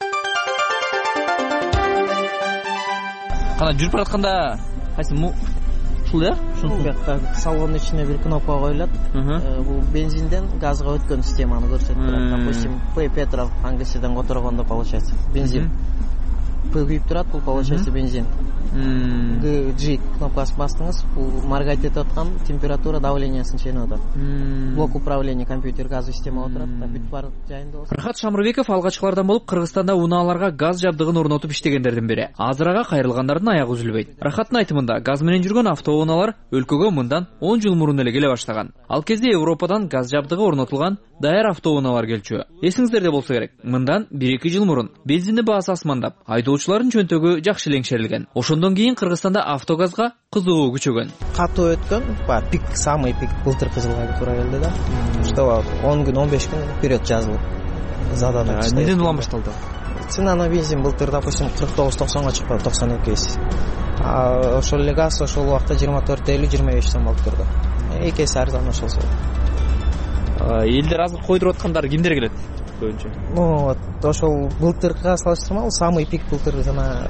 Кана жүрүп баратканда кайсы ушул ушул бакта салондун ичине бир кнопка коюлат. Бул бензинден газга өткөн системаны көрсөтүп турат. Допустим, П Петров ангысыдан которгондо получается бензин. П күйүп турат, бул получается бензин. G кнопкасын бастыңыз, бул моргать этип аткан температура давлениясын чейин атат. Блок управления компьютер газ система отурат, бүт баардык жайында болсо. Рахат Шамрыбеков алгачкылардан болуп Кыргызстанда унааларга газ жабдыгын орнотуп иштегендердин бири. Азырага кайрылгандардын аягы үзүлбөйт. Рахаттын айтымында газ менен жүргөн автоунаалар өлкөгө мындан 10 жыл мурун эле келе баштаган. Ал кезде Европадан газ жабдыгы орнотулган даяр автоунаалар келчү. Эсиңиздерде болсо керек, мындан 1-2 жыл мурун бензиндин баасы асмандап, айдоочулардын чөнтөгү жакшы леңшерилген. Ошондон кийин Кыргызстанда автогазга кызыгуу күчөгөн. Катуу өткөн, пик, самый пик былтыркы жылга туура келди да. Что 10 күн, 15 күн вперед жазылып. Задана. Неден улам башталды? Цена на бензин былтыр, допустим, 49-90 чыкты, 92. Ошол эле газ ошол убакта 24-50-25 сом болуп турду. Эки эсе арзан ошол. Элдер азыр койдуруп аткандар кимдер келет? Көбүнчө. Вот, ошол былтыркыга салыштырмалуу самый пик былтыр жана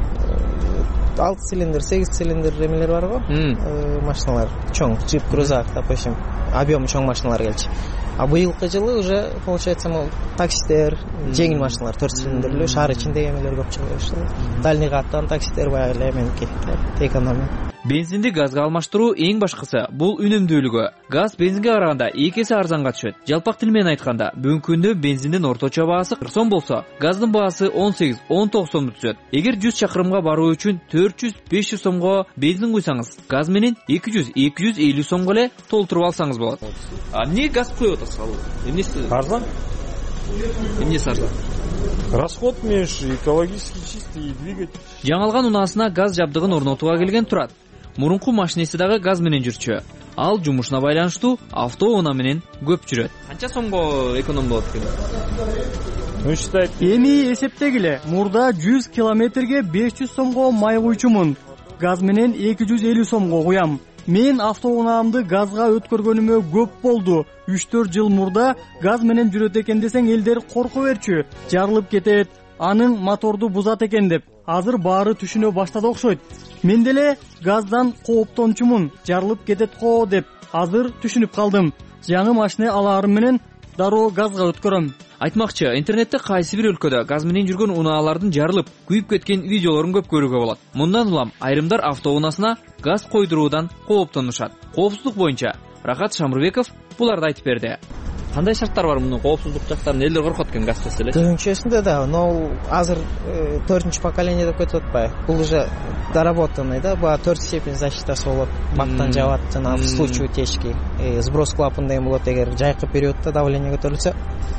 6 цилиндр, 8 цилиндр эмелер бар го, машиналар, чоң, джип, крузак, допустим, объем чоң машиналар келчү. А быйылкы жылы уже получается таксилер, жеңил машиналар 4 цилиндрлүү, шаар ичиндеги эмелер көп чыга баштады. Дальний каттан таксилер баягы эле эменики, экономия. Бензинди газга алмаштыруу эң башкысы бул үнөмдүүлүгү. Газ бензинге караганда 2 эсе арзанга түшөт. Жалпак тил менен айтканда, бүгүнкү күндө бензиндин орточо баасы 40 сом болсо, газдын баасы 18-19 сомду түшөт. Эгер 100 чакырымга баруу үчүн 400-500 сомго бензин куйсаңыз, газ менен 200-250 сомго эле толтуруп алсаңыз болот. Эмне газ куюп атасыз? Эмнеси арзан? Эмнеси арзан? Расход меньше, экологически чистый двигатель. Жаңалган унаасына газ жабдыгын орнотууга келген турат. Мурунку машинеси дагы газ менен жүрчү. Ал жумушуна байланыштуу автоунаа менен көп жүрөт. Канча сомго эконом болот экен? Эми эсептегиле, мурда 100 километрге 500 сомго май куйчумун. Газ менен 250 сомго куям. Мен автоунаамды газга өткөргөнүмө көп болду. 3-4 жыл мурда газ менен жүрөт экен десең элдер корко берчү. Жарылып кетет, анын моторду бузат экен деп. Азыр баары түшүнө баштады окшойт. Мен деле газдан кооптончумун, жарылып кетет го деп. азыр түшүнүп калдым. Жаңы машина аларым менен дароо газга өткөрөм. Айтмакчы, интернетте кайсы бир өлкөдө газ менен жүргөн унаалардын жарылып, күйүп кеткен видеолорун көп көрүүгө болот. Мындан улам айрымдар автоунасына газ койдуруудан кооптонушат. Коопсуздук боюнча Рахат Шамырбеков буларды айтып берди. Кандай шарттар бар мунун коопсуздук жактарын? Элдер коркот экен газ чечсе эле. Көбүнчөсүндө да, но азыр 4-ч поколение деп кетип атпайбы? Бул уже доработанный да, баа 4 степень защитасы болот. Бактан жабат, жана в случае утечки сброс клапан деген болот. Эгер жайкы периоддо давление көтөрүлсө,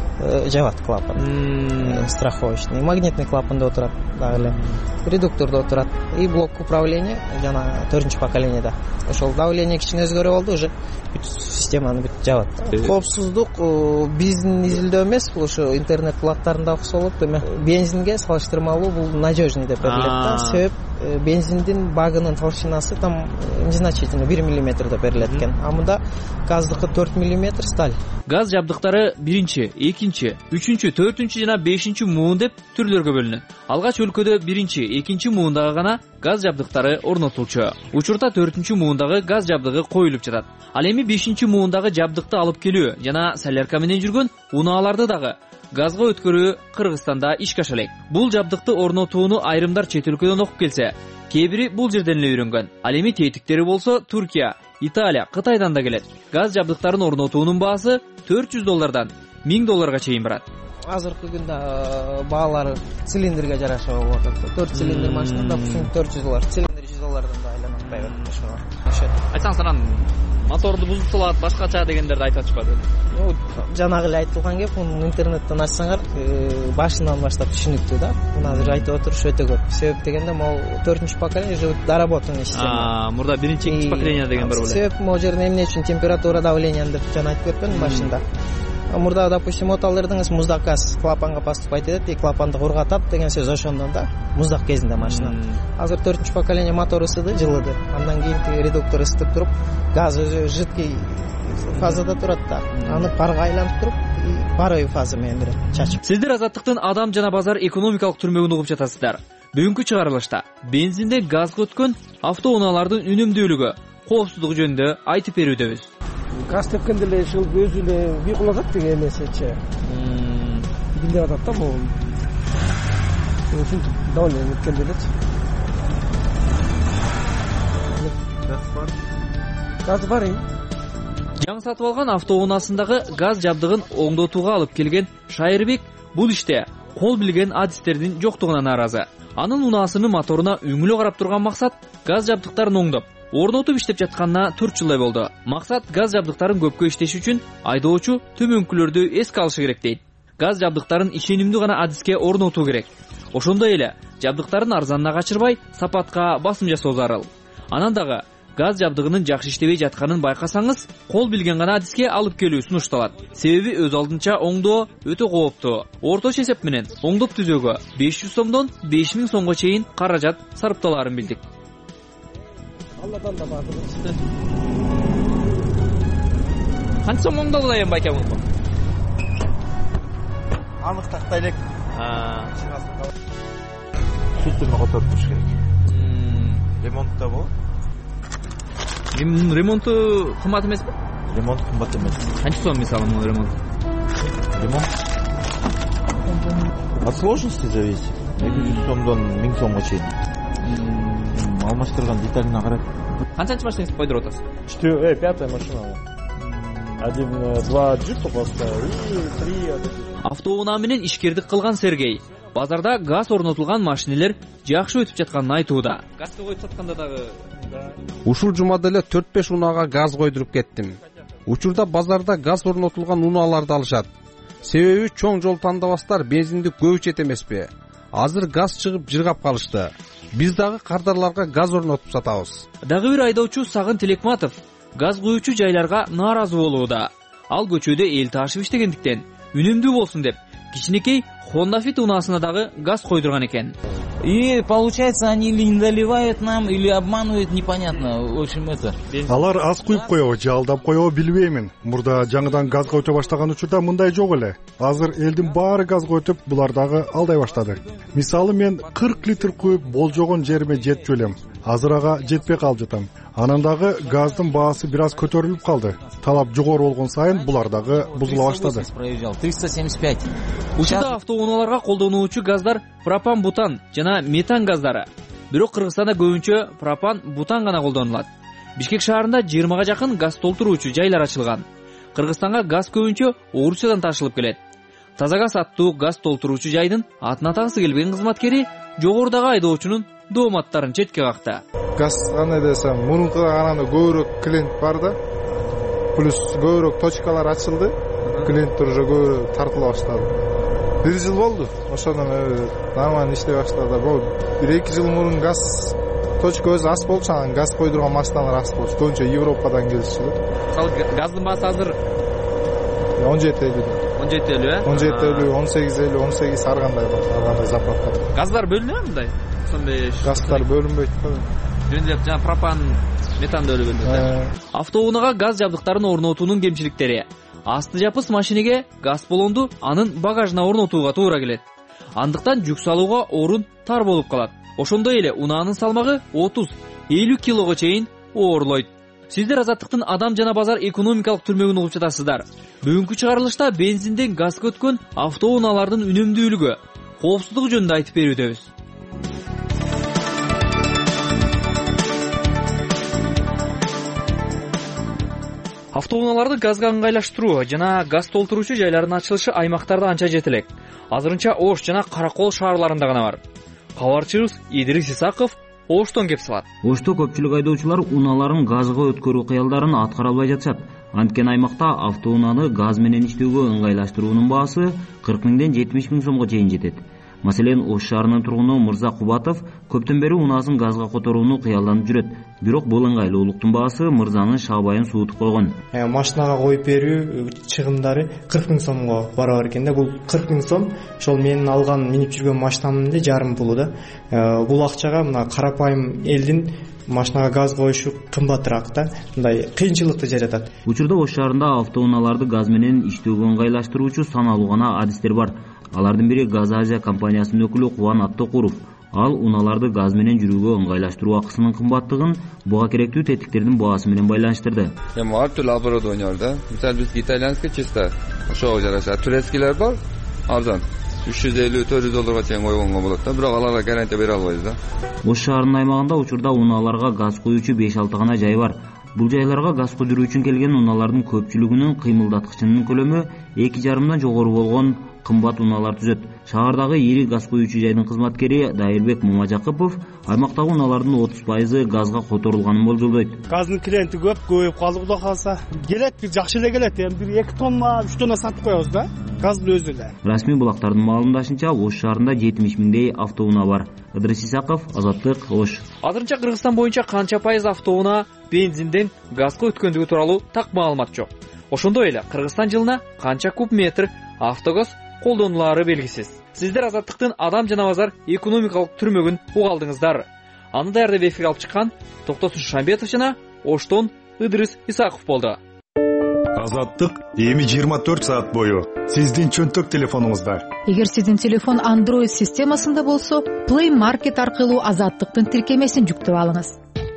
жабат клапан. Страховочный, магнитный клапанда отурат дагы эле. Редуктордо отурат. И блок управления жана 4-ч поколениеде. Ошол давление кичине өзгөрө болду, уже бүт системаны бүт жабат. Коопсуздук биздин изилдөө эмес, бул ошо интернет булактарында окуса болот. Демек, бензинге салыштырмалуу бул надежный деп берилет да. Себеп бензиндин багынын толщинасы там незначительно 1 мм деп берилет экен. А мында газдыкы 4 мм сталь. Газ жабдыктары 1-чи, 2-чи, 3-чү, 4-чү жана 5-чи муун деп түрлөргө бөлүнөт. Алгач өлкөдө 1-чи, 2-чи муундагы гана газ жабдыктары орнотулчу. Учурда 4-чү муундагы газ жабдыгы коюлуп жатат. Ал эми 5-чи муундагы жабдыкты алып келүү жана солярка менен жүргөн унааларды дагы газга өткөрүү Кыргызстанда ишке аша элек. Бул жабдыкты орнотууну айрымдар чет өлкөдөн окуп келсе, кээ бири бул жерден эле үйрөнгөн. Ал эми тетиктери болсо Туркия, Италия, Кытайдан да келет. Газ жабдыктарын орнотуунун баасы $400 $1000 чейин барат. Азыркы күндө баалары цилиндрге жараша болуп атат. 4 цилиндр машинада $400, цилиндр $100 да айланып атпайбы ошого. Айтсаңыз анан моторду бузуп салат, башкача дегендерди айтып атышпады. Жанагы эле айтылган кеп, муну интернеттен ачсаңар, башынан баштап түшүнүктүү да. Муну азыр айтып отуруш өтө көп. Себеп дегенде, могу 4-чү поколение уже доработанный система. Мурда 1-чи, 2-чи поколение деген бар беле. Себеп могу жерде эмне үчүн температура давлениени деп жана айтып кетпедим машинада. Мурда, допустим, оталдырдыңыз, муздак газ клапанга поступать этет, и клапанды кургатат деген сөз ошондон да, муздак кезинде машина. Азыр 4-чү поколение мотор ысыды, жылыды. Андан кийин редуктор ысытып туруп, газ өзү жидкий фазада турат да. Аны парга айлантып туруп, паровый фаза менен берет, чачып. Сиздер Азаттыктын адам жана базар экономикалык түрмөгүн угуп жатасыздар. Бүгүнкү чыгарылышта бензинде газга өткөн автоунаалардын үнөмдүүлүгү, коопсуздугу жөнүндө айтып берүүдөбүз. Газ тепкенде эле ушул өзү эле кыйкулатат деген эмесечи. Билип атат да бул. Ушинтип давление өткөндө элечи. Газ бар. Жаңы сатып алган автоунаасындагы газ жабдыгын оңдотууга алып келген Шайырбек бул иште кол билген адистердин жоктугуна нааразы. Анын унаасынын моторуна үңүлө карап турган максат газ жабдыктарын оңдоп, орнотуп иштеп жатканына 4 жылдай болду. Максат газ жабдыктарын көпкө иштеши үчүн айдоочу төмөнкүлөрдү эске алышы керек дейт. Газ жабдыктарын ишенимдүү гана адиске орнотуу керек. Ошондой эле жабдыктарын арзанына качырбай, сапатка басым жасоо зарыл. Анан дагы газ жабдыгынын жакшы иштебей жатканын байкасаңыз, кол билген гана адиске алып келүү сунушталат. Себеби өз алдынча оңдоо өтө кооптуу. Орточо эсеп менен оңдоп түзөөгө 500 сомдон 5000 сомго чейин каражат сарпталаарын билдик. Алладан да баатыр. Канча сом оңдолду эми байке муну? Анык тактай элек. Сүттүнө которуп туруш керек. Ремонтта болот. Ремонту кымбат эмеспи? Ремонт кымбат эмес. Канча сом мисалы муну ремонт? Ремонт от сложности зависит. 200 сомдон 1000 сомго чейин. Алмаштырган деталине карап. Канчанчы машинаңызды койдуруп атасыз? 5-я машина. 1-2 джипа поставил, 3. Автоунаа менен ишкердик кылган Сергей базарда газ орнотулган машинелер жакшы өтүп жатканын айтууда. Газга коюп сатканда дагы ушул жумада эле 4-5 унаага газ койдуруп кеттим. Учурда базарда газ орнотулган унааларды алышат. Себеби чоң жол тандабастар бензинди көп ичет эмеспи? Азыр газ чыгып жыргап калышты. Биз дагы кардарларга газ орнотуп сатабыз. Дагы бир айдоочу Сагын Телекматов газ куючу жайларга нааразы болууда. Ал көчөдө эл ташып иштегендиктен үнөмдүү болсун деп кичинекей Honda Fit унаасына дагы газ койдурган экен. И получается, они или не доливают нам, или обманывают, непонятно. В общем, это. Алар аз куюп коебу, же алдап коебу билбеймин. Мурда жаңыдан газга өтө баштаган учурда мындай жок эле. Азыр элдин баары газга өтүп, булар дагы алдай баштады. Мисалы мен 40 литр куюп болжогон жериме жетчү элем. Азыр ага жетпей калып жатам. Анан дагы газдын баасы бир аз көтөрүлүп калды. Талап жогору болгон сайын булар дагы бузула баштады. 375. Учурда автоунааларга колдонулуучу газдар пропан, бутан жана метан газдары. Бирок Кыргызстанда көбүнчө пропан, бутан гана колдонулат. Бишкек шаарында 20га жакын газ толтуруучу жайлар ачылган. Кыргызстанга газ көбүнчө Орусиядан ташылып келет. Таза газ аттуу газ толтуруучу жайдын атын атагысы келбеген кызматкери жогорудагы айдоочунун дооматтарын четке какты. Газ кандай десем, мурункуга караганда көбүрөөк клиент бар да. Плюс көбүрөөк точкалар ачылды. Клиенттер уже көбүрөөк тартыла баштады. 1 жыл болду. Ошондон нормально иштей баштады. Бул 1-2 жыл мурун газ точка өзү аз болчу, анан газ койдурган машиналар аз болчу. Көбүнчө Европадан келишчү. Мисалы газдын баасы азыр 17.50. 17.50, 17.50, 18.50, 18 ар кандай заправка. Газдар бөлүнөбү мындай? 95. Газдар бөлүнбөйт. Жөндөп жана пропан, метан бөлүнөт. Автоунаага газ жабдыктарын орнотуунун кемчиликтери. Асты жапыс машинеге газ баллонду анын багажына орнотууга туура келет. Андыктан жүк салууга орун тар болуп калат. Ошондой эле унаанын салмагы 30-50 килого чейин оорлойт. Сиздер Азаттыктын адам жана базар экономикалык түрмөгүн угуп жатасыздар. Бүгүнкү чыгарылышта бензинден газга өткөн автоунаалардын үнөмдүүлүгү, коопсуздугу жөнүндө айтып берүүдөбүз. Автоунааларды газга ыңгайлаштыруу жана газ толтуруучу жайлардын ачылышы аймактарда анча жете элек. Азырынча Ош жана Каракол шаарларында гана бар. Кабарчыбыз Идрис Исаков Оштон кеп салат. Ошто көпчүлүк айдоочулар унааларын газга өткөрүү кыялдарын аткара албай жатышат. Анткени аймакта автоунааны газ менен иштөөгө ыңгайлаштыруунун баасы 40 миңден 70 миң сомго чейин жетет. Маселен, Ош шаарынын тургуну Мырза Кубатов көптөн бери унаасын газга которууну кыялданып жүрөт. Бирок бул ыңгайлуулуктун баасы Мырзанын шабайын суутуп койгон. Машинага коюп берүү чыгымдары 40 миң сомго барабар экен да. Бул 40 миң сом ошол менин алган минип жүргөн машинамдын да жарым пулу да. Бул акчага мына карапайым элдин машинага газ коюшу кымбатыраак да. Мындай кыйынчылыкты жаратат. Учурда Ош шаарында автоунааларды газ менен иштөөгө ыңгайлаштыруучу саналуу гана адистер бар. Алардын бири Газ Азия компаниясынын өкүлү Кубан Аттокуров. Ал унааларды газ менен жүрүүгө ыңгайлаштыруу акысынын кымбаттыгын буга керектүү тетиктердин баасы менен байланыштырды. Ар түрдүү оборудование бар да. Мисалы биз итальянский чисто ошого жараша. Турецкилер бар. Арзан 350-400 долларга чейин койгонго болот да. Бирок аларга гарантия бере албайбыз да. Ош шаарынын аймагында учурда унааларга газ коюучу 5-6 гана жай бар. Бул жайларга газ куйдуруу үчүн келген унаалардын көпчүлүгүнүн кыймылдаткычынын көлөмү 2,5 жогору болгон кымбат унаалар түзөт. Шаардагы ири газ коюучу жайдын кызматкери Дайырбек Мамажакыпов аймактагы унаалардын 30% газга которулганын болжолдойт. Газдын клиенти көбөйүп калды, кудай калса. Келет, бир жакшы эле келет. Эми бир 2 тонна, 3 тонна сатып коебуз да. Газдын өзү эле. Расмий булактардын маалымдашынча Ош шаарында 70 миңдей автоунаа бар. Идрис Исаков, Азаттык, Ош. Азырынча Кыргызстан боюнча канча пайыз автоунаа бензинден газга өткөндүгү тууралуу так маалымат жок. Ошондой эле Кыргызстан жылына канча куб метр автогаз колдонулаары белгисиз. Сиздер Азаттыктын адам жана базар экономикалык түрмөгүн уга алдыңыздар. Аны даярдап эфирге алып чыккан Токтосун Шамбетов жана Оштон Идрис Исаков болду. Азаттык эми 24 саат бою сиздин чөнтөк телефонуңузда. Эгер сиздин телефон Android системасында болсо, Play Market аркылуу Азаттыктын тиркемесин жүктөп алыңыз.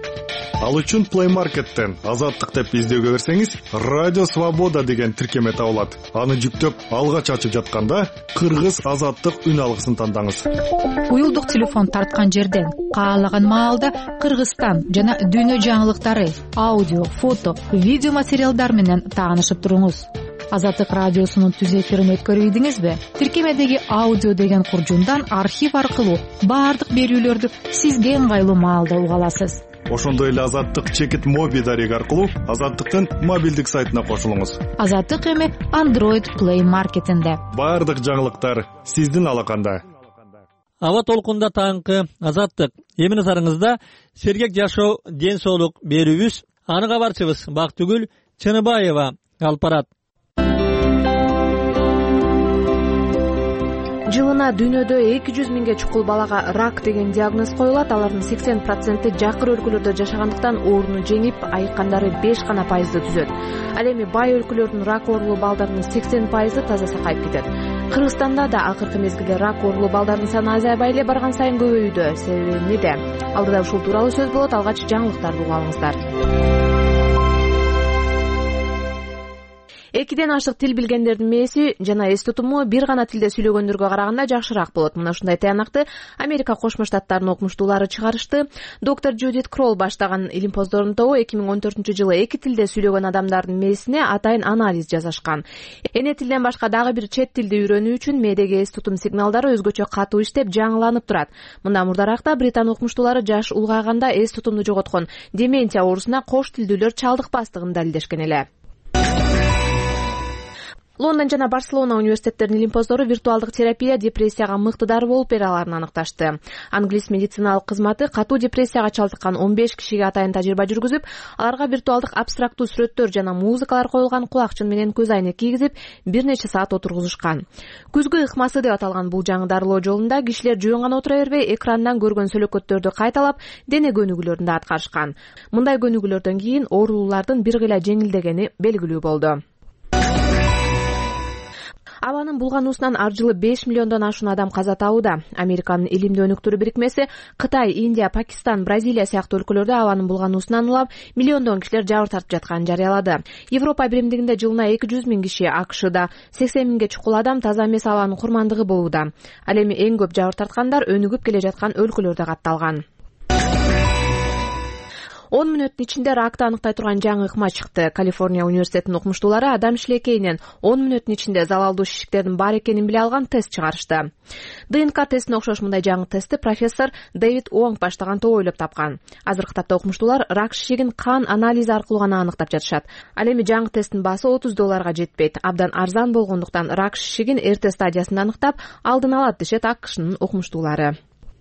Ал үчүн Play Market'тен Азаттык деп издөөгө берсеңиз, Радио Свобода деген тиркеме табылат. Аны жүктөп, алгач ачып жатканда Кыргыз Азаттык үн алгысын тандаңыз. Уюлдук телефон тарткан жерден каалаган маалда Кыргызстан жана дүйнө жаңылыктары, аудио, фото, видео материалдар менен таанышып туруңуз. Азаттык радиосунун түз эфирин өткөрүйдүңүзбү? Тиркемедеги аудио деген куржундан архив аркылуу баардык берүүлөрдү сизге ыңгайлуу маалда уга аласыз. Ошондой эле Азаттык чекит моби дареги аркылуу Азаттыктын мобилдик сайтына кошулуңуз. Азаттык эми Android Play Market'инде. Баардык жаңылыктар сиздин алаканда. Аба толкунда таңкы Азаттык эмин назарыңызда сергек жашоо, ден соолук берүүбүз. Аны кабарчыбыз Бактыгүл Чыныбаева алып барат. Жылына жана дүйнөдө 200 миңге чукул балага рак деген диагноз коюлат. Алардын 80% жакыр өлкөлөрдө жашагандыктан ооруну жеңип, айыккандары 5 гана пайызды түзөт. Ал эми бай өлкөлөрдүн рак оорулуу балдарынын 80% таза сакайып кетет. Кыргызстанда да акыркы мезгилде рак оорулуу балдардын саны азайбай эле барган сайын көбөйүүдө. Себеби эмнеде? Алдыда ушул тууралуу сөз болот. Алгач жаңылыктарды угуп алыңыздар. 2ден ашык тил билгендердин мээси жана эс тутуму бир гана тилде сүйлөгөндөргө караганда жакшыраак болот. Мына ушундай таянакты Америка Кошмо Штаттарынын окумуштуулары чыгарышты. Доктор Джудит Кролл баштаган илимпоздордун тобу 2014-жылы 2 тилде сүйлөгөн адамдардын мээсине атайын анализ жасашкан. Эне тилден башка дагы бир чет тилди үйрөнүү үчүн мээдеги эс тутум сигналдары өзгөчө катуу иштеп, жаңыланып турат. Мындан мурдаракта Британ окумуштуулары жаш улгайганда эс тутумду жоготкон деменция оорусуна кош тилдүүлөр чалдыкпастыгын далилдешкен эле. Лондон жана Барселона университеттеринин илимпоздору виртуалдык терапия депрессияга мыкты дары болуп бере аларын аныкташты. Англис медициналык кызматы катуу депрессияга чалдыккан 15 кишиге атайын тажрыйба жүргүзүп, аларга виртуалдык абстрактуу сүрөттөр жана музыкалар коюлган кулакчын менен көз айнек кийгизип, бир нече саат отургузушкан. Күзгү ыкмасы деп аталган бул жаңы дарылоо жолунда кишилер жөн гана отура бербей, экрандан көргөн сөлөкөттөрдү кайталап, дене көнүгүүлөрүн да аткарышкан. Мындай көнүгүүлөрдөн кийин оорулуулардын бир кыйла жеңилдегени белгилүү болду. Абанын булгануусунан ар жылы 5 миллиондон ашуун адам каза табууда. Американын илимдүү өнүктүрүү бирикмеси Кытай, Индия, Пакистан, Бразилия сыяктуу өлкөлөрдө абанын булгануусунан улам миллиондон кишилер жабыр тартып жатканын жарыялады. Европа биримдигинде жылына 200 миң киши, AKШда 80 миңге чукул адам таза эмес абанын курмандыгы болууда. Ал эми эң көп жабыр тарткандар өнүгүп келе жаткан өлкөлөрдө катталган. 10 мүнөттүн ичинде ракты аныктай турган жаңы ыкма чыкты. Калифорния университетинин окумуштуулары адам шилекейинен 10 мүнөттүн ичинде залалдуу шишиктердин бар экенин биле алган тест чыгарышты. ДНК тестине окшош мындай жаңы тестти профессор Дэвид Уонг баштаган топ ойлоп тапкан. Азыркы тапта окумуштуулар рак шишигин кан анализи аркылуу гана аныктап жатышат. Ал эми жаңы тесттин баасы $30 жетпейт. Абдан арзан болгондуктан рак шишигин эрте стадиясында аныктап, алдын алат дешет AKШнын окумуштуулары.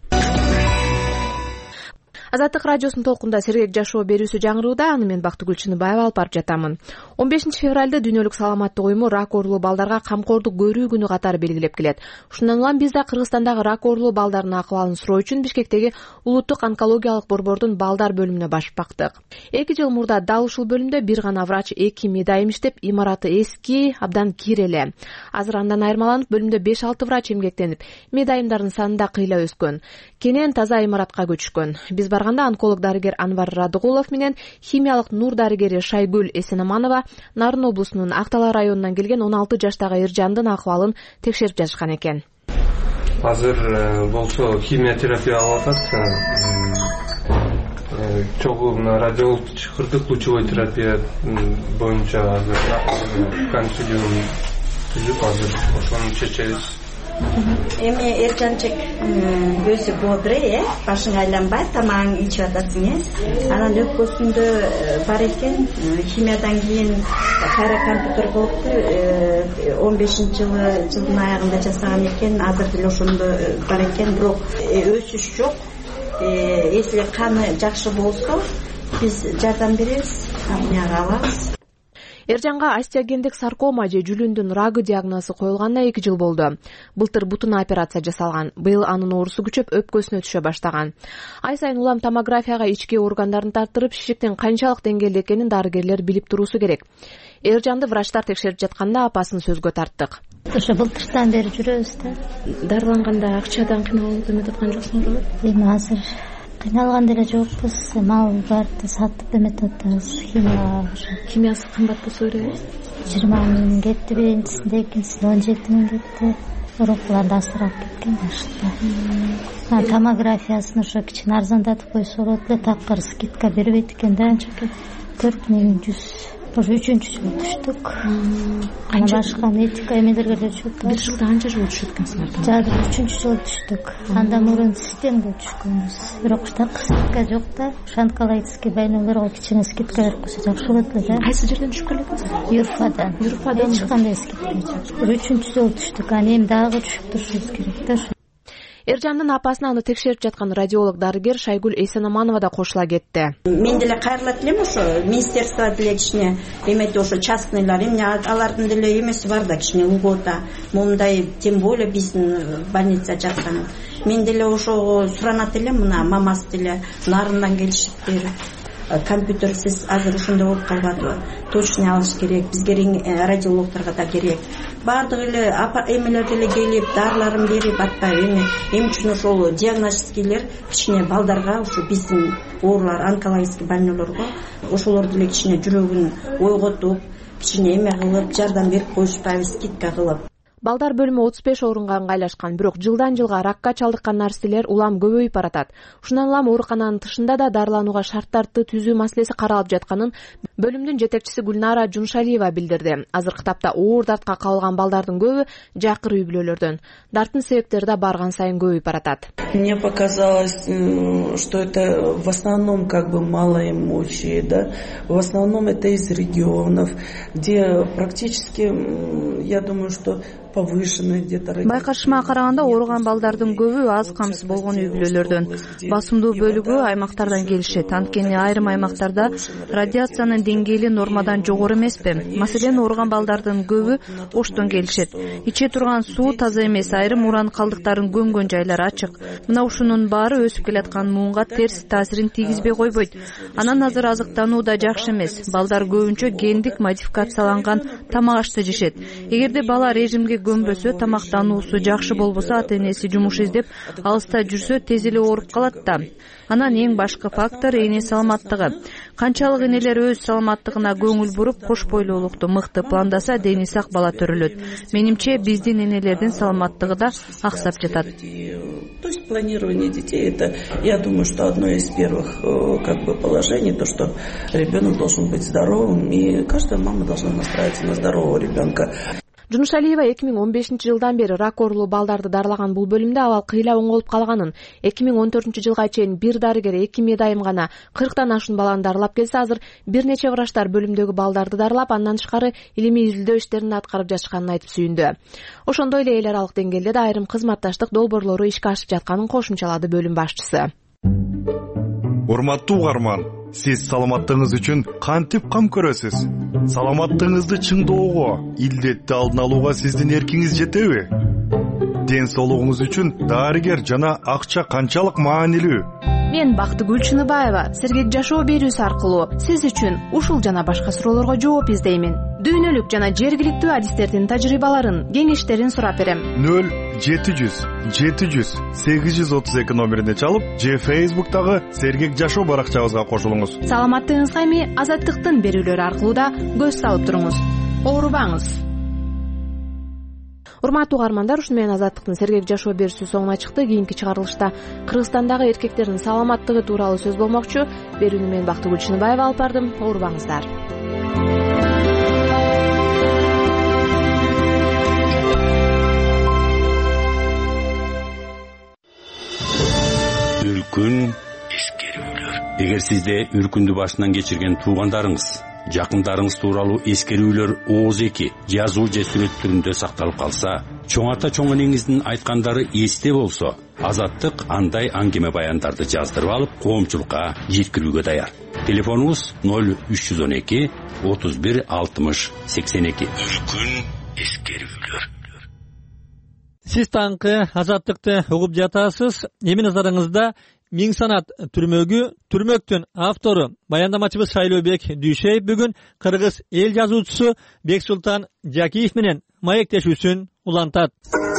Азаттык радиосунун толкунда сергек жашоо берүүсү жаңырууда. Аны мен Бактыгүл Чыныбаева алып барып жатамын. 15 февралда Дүйнөлүк саламаттык уюму рак оорулуу балдарга камкордук көрүү күнү катары белгилеп келет. Ушундан улам биз да Кыргызстандагы рак оорулуу балдардын акыбалын суроо үчүн Бишкектеги Улуттук онкологиялык борбордун балдар бөлүмүнө башып бактык. 2 жыл мурда дал ушул бөлүмдө бир гана врач 2 медайым иштеп, имараты эски, абдан кир эле. Азыр андан айырмаланып, бөлүмдө 5-6 врач эмгектенип, медайымдардын саны да кыйла өскөн. Кенен таза имаратка көчүшкөн. Биз барганда онколог дарыгер Анвар Радыгулов менен химиялык нур дарыгери Шайгүл Эсенаманова Нарын облусунун Актала районунан келген 16 жаштагы Эржандын акыбалын текшерип жатышкан экен. Азыр болсо химиотерапия алып атат. Чогуу радиолог чакырдык, лучевой терапия боюнча азыр консилиум түзүп азыр ошону чечебиз. Эми Эржанчык өзү бодрый, башың айланбай, тамагың ичип атасың. Анан өпкөсүндө бар экен, химиядан кийин кайра компьютер болупту, 15-жылы жылдын аягында жасаган экен, азыр деле ошондо бар экен, бирок өсүш жок. Если каны жакшы болсо, биз жардам беребиз, камняга алабыз. Эржанга остеогендик саркома же жүлүндүн рагы диагнозу коюлганына 2 жыл болду. Былтыр бутуна операция жасалган. Быйыл анын оорусу күчөп өпкөсүнө түшө баштаган. Ай сайын улам томографияга ички органдарын тартырып, шишиктин канчалык деңгээлде экенин дарыгерлер билип туруусу керек. Эржанды врачтар текшерип жатканда апасын сөзгө тарттык. Ошо былтыртан бери жүрөбүз да. Дарыланганда акчадан кыйналып эметип аткан жоксуңарбы? Эми азыр кыйналган деле жокпуз, мал барды сатып эметип атабыз. Химиясы кымбат болсо керек. 20 миң кетти, биринчисинде, экинчисинде 17 миң кетти. Урукулар да асырап кеткен башында. Томографиясын ошо кичине арзандатып койсо болот эле, такыр скидка бербейт экен да. 4100. Ошо 3-жыл түштүк. Ана башка медика эмелерге деле түшөт. Бир жылда канча жыл түшөт экенсиңер? Жада 3-жыл түштүк. Андан мурун системге түшкөнбүз. Бирок штатка скидка жок да. Онкологический больнойлорго кичине скидка берип койсо жакшы болот эле да. Кайсы жерден түшүп келесиз? Юрфадан. Эч кандай скидка жок. 3-жыл түштүк. Аны эми дагы түшүп турушубуз керек да. Эржандын апасына аны текшерип жаткан радиолог дарыгер Шайгүл Эсенаманова да кошула кетти. Мен деле кайрылат элем ошо министерство деле кичине эмети ошо частныйлар эмне алардын деле эмеси бар да кичине льгота мондай, тем более биздин больница жаткан. Мен деле ошого суранат элем, мына мамасы деле нарындан келишиптир. Компьютерсиз азыр ушундай болуп калбадыбы, точный алыш керек, бизге радиологторго да керек. Бардык эле эмелер деле келип дарыларын берип атпайбы, эми үчүн ошол диагностикилер кичине балдарга, ушу биздин оорулар, онкологический больнойлорго ошолор деле кичине жүрөгүн ойготуп, кичине эме кылып, жардам берип коюшпайбы, скидка кылып. Балдар бөлүмү 35 орунга ыңгайлашкан, бирок жылдан жылга ракка чалдыккан нарселер улам көбөйүп баратат. Ушундан улам оорукананын тышында да дарыланууга шарттарды түзүү маселеси каралып жатканын бөлүмдүн жетекчиси Гүлнара Жуншалиева билдирди. Азыркы тапта оор дартка кабылган балдардын көбү жакыр үй бүлөлөрдөн. Дарттын себептери да барган сайын көбөйүп баратат. Мне показалось, что это в основном малоимущие, да, в основном это из регионов, где практически, я думаю, что повышенный где-то. Байкашыма караганда ооруган балдардын көбү аз камсыз болгон үй бүлөлөрдөн. Басымдуу бөлүгү аймактардан келишет. Анткени айрым аймактарда радиациянын деңгээли нормадан жогору эмеспи. Маселен, ооруган балдардын көбү Оштон келишет. Иче турган суу таза эмес, айрым уран калдыктарын көмгөн жайлар ачык. Мына ушунун баары өсүп келаткан муунга терс таасирин тийгизбей койбойт. Анан азыр азыктануу да жакшы эмес. Балдар көбүнчө гендик модификацияланган тамак ашты жешет. Эгерде бала режимге көмбөсө, тамактануусу жакшы болбосо, ата-энеси жумуш издеп алыста жүрсө, тез эле ооруп калат да. Анан эң башкы фактор эне саламаттыгы. Канчалык энелер өз саламаттыгына көңүл буруп, кош бойлуулукту мыкты пландаса, дени сак бала төрөлөт. Менимче, биздин энелердин саламаттыгы да аксап жатат. То есть планирование детей, это, я думаю, что одно из первых положений, то, что ребенок должен быть здоровым, и каждая мама должна настраиваться на здорового ребенка. Жуншалиева 2015 жылдан бери рак оорулуу балдарды дарылаган бул бөлүмдө абал кыйла оңолуп калганын, 2014 жылга чейин бир дарыгер 2 медайым гана 40тан ашуун баланы дарылап келсе, азыр бир нече врачтар бөлүмдөгү балдарды дарылап, андан тышкары илимий изилдөө иштерин аткарып жатышканын айтып сүйүндү. Ошондой эле эл аралык деңгээлде да айрым кызматташтык долбоорлору ишке ашып жатканын кошумчалады бөлүм башчысы. Урматтуу угарман, сиз саламаттыгыңыз үчүн кантип кам көрөсүз? Саламаттыгыңызды чыңдоого, илдетти алдын алууга сиздин эркиңиз жетеби? Ден соолугуңуз үчүн дарыгер жана акча канчалык маанилүү? Мен Бактыгүл Чыныбаева сергек жашоо берүүсү аркылуу сиз үчүн ушул жана башка суроолорго жооп издеймин. Дүйнөлүк жана жергиликтүү адистердин тажрыйбаларын, кеңештерин сурап берем. 0-700-832 номерине чалып, же Facebook'тагы сергек жашоо баракчабызга кошулуңуз. Саламаттыгыңызга эми Азаттыктын берүүлөрү аркылуу да көз салып туруңуз. Оорубаңыз. Урматтуу угармандар, ушуну менен Азаттыктын сергек жашоо берүүсү соңуна чыкты. Кийинки чыгарылышта Кыргызстандагы эркектердин саламаттыгы тууралуу сөз болмокчу. Берүүнү мен Бактыгүл Чыныбаева алып бардым. Оорубаңыздар. Үркүн эскерүүлөр. Эгер сизде үркүндү башынан кечирген туугандарыңыз, жакындарыңыз тууралуу эскерүүлөр ооз эки жазуу же сүрөт түрүндө сакталып калса, чоң ата чоң энеңиздин айткандары эсте болсо, Азаттык андай аңгеме баяндарды жаздырып алып, коомчулукка жеткирүүгө даяр. Телефонубуз 0312 31 60 82. Үркүн эскерүүлөр. Сиз таңкы Азаттыкты угуп жатасыз. Эми назарыңызда Миң санат түрмөгү, түрмөктүн автору баяндамачыбыз Шайлообек Дүйшеев бүгүн кыргыз эл жазуучусу Бексултан Жакиев менен маектешүүсүн улантат.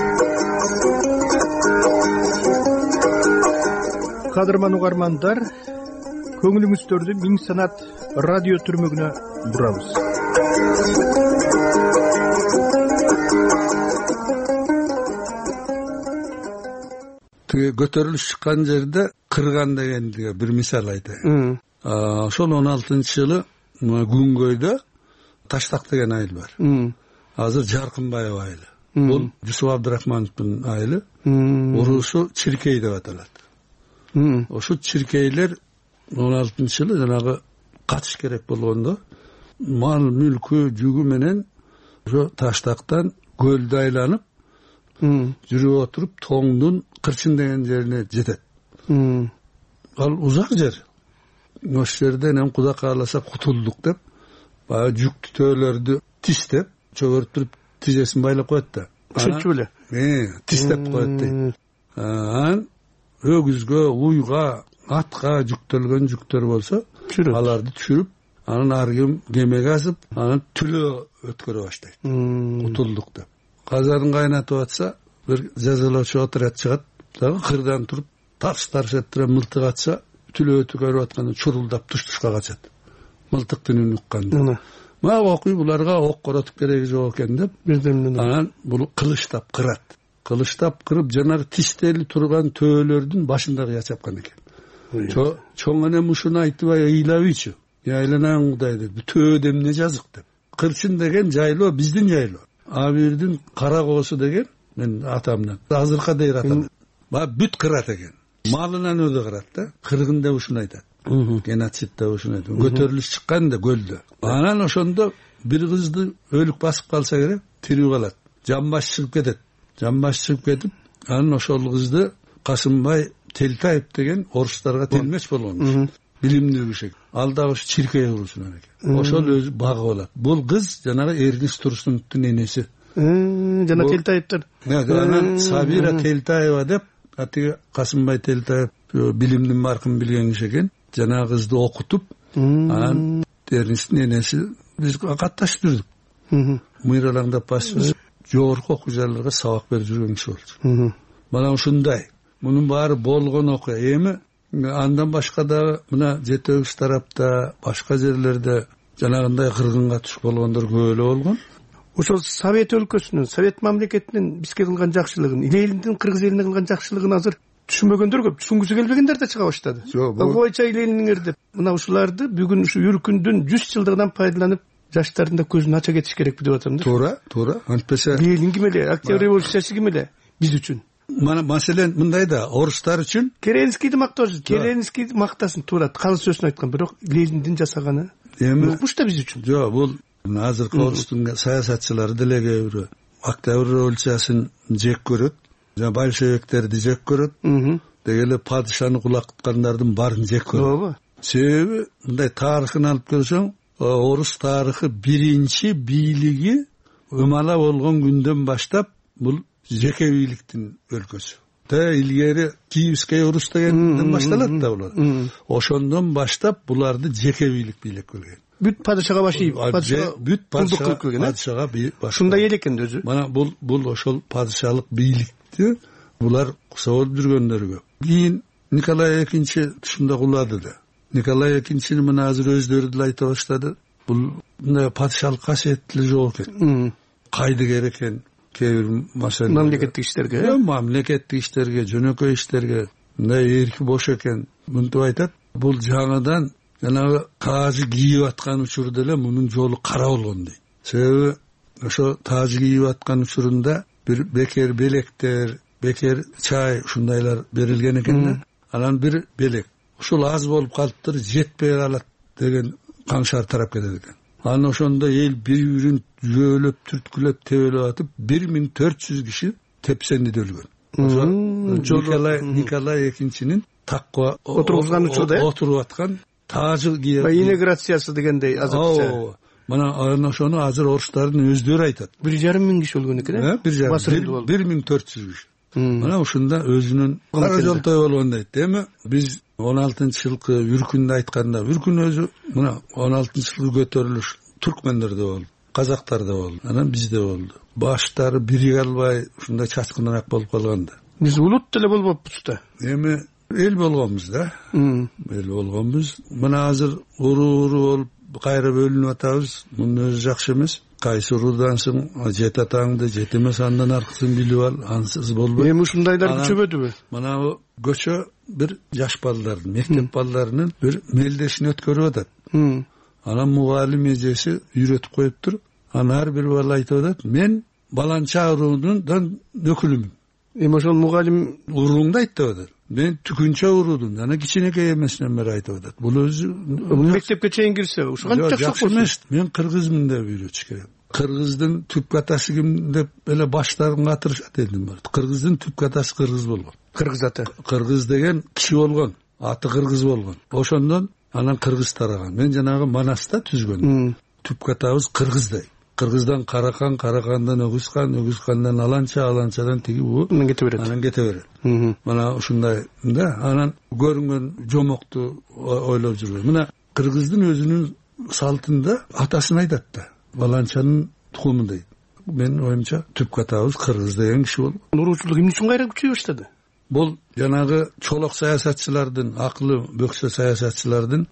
Кадырман угармандар, көңүлүңүздөрдү Миң санат радио түрмөгүнө бурабыз. Көтөрүлүш чыккан жерде кырган дегенге бир мисал айтайын. Ошол 16-жылы Күнгөйдө Таштак деген айыл бар. Азыр Жаркынбаев айылы. Бул Жусуп Абдрахмановдун айылы. Уруусу Чиркей деп аталат. Ошо чиркейлер 16-жылы жанагы катыш керек болгондо мал мүлкү жүгү менен ошо Таштактан көлдү айланып жүрүп отуруп тоңдун кырчын деген жерине жетет. Ал узак жер. Ошол жерден эми Кудай кааласа кутулдук деп баягы жүктөөлөрдү тистеп чөгөртүп тизесин байлап коет да. Ошончу беле? Тистеп коет дейт. Анан өгүзгө, уйга, атка жүктөлгөн жүктөр болсо, аларды түшүрүп, анан ар ким кемеге асып, анан түлөө өткөрө баштайт. Кутулдук деп. Казарын кайнатып атса, бир жазалоочу отряд чыгат, дагы кырдан туруп, тарс-тарс этип мылтык атса, түлөө өткөрүп атканда чурулдап туш-тушка качат. Мылтыктын үнүн укканда. Мага окуй буларга ок коротуп кереги жок экен деп, анан бул кылычтап кырат. Кылычтап кырып, жанагы тистели турган төөлөрдүн башында кыя чапкан экен. Чоң энем ушуну айтыбай ыйлабыйчы. Айланайын Кудай деп, төө эмне жазык деп. Кырчын деген жайлоо биздин жайлоо. Абирдин кара коосу деген мен атамдан. Азыркы дейр атам. Ба бүт кырат экен. Малынан өдө кырат да. Кыргында ушуну айтат. Геноцидде ушуну айтат. Көтөрүлүш чыккан да көлдө. Анан ошондо бир кызды өлүк басып калса керек, тирүү калат. Жамбаш чыгып кетет. Жамбаш чыгып кетип, анан ошол кызды Касымбай Телтаев деген орустарга телмеч болгон. Билимдүү киши. Ал да ошо Чиркей урусунан экен. Ошол өзү багы болот. Бул кыз жанагы Эргиз Турсуновдун энеси. Жана Телтаевдер. Анан Сабира Телтаева деп, атиги Касымбай Телтаев билимдин маркын билген киши экен. Жанагы кызды окутуп, анан Эргиздин энеси биз катташып жүрдүк. Мыйралаңдап басып, жогорку окуучуларга сабак берип жүргөн киши болчу. Мына ушундай. Мунун баары болгон окуя. Эми андан башка да мына Жетөгүз тарапта, башка жерлерде жанагындай кыргынга түшүп болгондор көп эле болгон. Ошол Совет өлкөсүнүн, Совет мамлекетинин бизге кылган жакшылыгын, ил элинин, кыргыз элине кылган жакшылыгын азыр түшүнбөгөндөр көп, түшүнгүсү келбегендер да чыга баштады. Койча ил элиңер деп. Мына ушуларды бүгүн ушу үркүндүн 100 жылдыгынан пайдаланып, жаштардын да көзүн ача кетиш керек деп атам да. Туура. Антпесе Ленин ким эле, Октябрь революциясы ким эле биз үчүн. Мана маселен мындай да, орустар үчүн Керенскийди мактоосуз, Керенскийди мактасын туура, калыс сөзүн айткан, бирок Лениндин жасаганы укмуш да биз үчүн. Жок, бул азыркы орустун саясатчылары деле кээ бирөө Октябрь революциясын жек көрөт, жана большевиктерди жек көрөт, деги эле падышаны кулакыткандардын баарын жек көрөт. Себеби мындай тарыхын алып көрсөң, орус тарыхы биринчи бийлиги Умала болгон күндөн баштап бул жеке бийликтин өлкөсү. Илгери Киевский Рус дегенден башталат да булар. Ошондон баштап буларды жеке бийлик бийлеп келген. Бүт падышага баш ийип, бүт падышага баш. Ушундай эл экен өзү. Мана бул ошол падышалык бийликти булар кусалып жүргөндөргө. Кийин Николай II түшүндө кулады да. Николай II мына азыр өздөрү деле айта баштады. Бул мындай падышалык касиеттили жок экен. Кайдыгер экен. Кээ бир мамлекеттик иштерге, жөнөкөй иштерге мындай эрки бош экен. Мынтип айтат, бул жаңыдан жанагы таажы кийип аткан учурда эле мунун жолу кара болгон дейт. Себеби ошо таажы кийип аткан учурунда бир бекер белектер, бекер чай ушундайлар берилген экен да. Анан бир белек ушул аз болуп калыптыр, жетпей калат деген каңшар тарап кетет экен. Анан ошондо эл бири-бирин жөөлөп, түрткүлөп, тебелеп атып 1400 киши тепсенди өлгөн. Николай II такка отургузган учурда отуруп аткан таажы кийип инеграциясы дегендей азыркыча. Мана ошону азыр орустардын өздөрү айтат. 1,5 киши өлгөн экен, 1400 киши. Мана ушунда өзүнүн кара жолтой болгон дейт. Эми биз 16-жылкы үркүндө айтканда, үркүн өзү мына 16-жылкы көтөрүлүш түркмендерде болду, казактарда болду, анан бизде болду. Баштары бириге албай ушундай чачкыныраак болуп калганда. Биз улут деле болбоппуз да. Эми эл болгонбуз да. Эл болгонбуз. Мына азыр уруу болуп кайра бөлүнүп атабыз. Мунун өзү жакшы эмес. Кайсы уруудансың, жет атаңды, жет эмес андан аркысын билип ал, ансыз болбойт. Эми ушундайлар күчөбөдүбү? Мына көчө бир жаш балдардын, мектеп балдарынын бир мелдешин өткөрүп атат. Анан мугалим эжеси үйрөтүп коюптур. Анан ар бир бала айтып атат, мен баланча уруунун өкүлүмүн. Эми ошол мугалим урууңду айт деп атат. Мен түкүнчө уруудун, жана кичинекей эмесинен бери айтып атат. Бул өзү мектепке чейин кирсе, ушуга жакшы эмес. Мен кыргызмын деп үйрөтүш керек. кыргыздын түп катасы ким деп эле баштарын катырышат элдин баары. Кыргыздын түп катасы кыргыз болгон. Кыргыз аты. Кыргыз деген киши болгон, аты кыргыз болгон. Ошондон анан кыргыз тараган. Мен жанагы Манаста түзгөн. Түп катабыз кыргыздай. Кыргыздан Каракан, Каракандан Өгүзкан, Өгүзкандан Аланча, Аланчадан тиги бу анан кете берет. Анан кете берет. Мына ушундай да, анан көрүнгөн жомокту ойлоп жүргөн. Мына кыргыздын өзүнүн салтында атасын айтат да. Баланчанын тукуму дейт. Менин оюмча түп катабыз кыргыз деген киши болуп. Уруучулук эмне үчүн кайра күчөй баштады? Бул жанагы чолок саясатчылардын, акылы бөксө саясатчылардын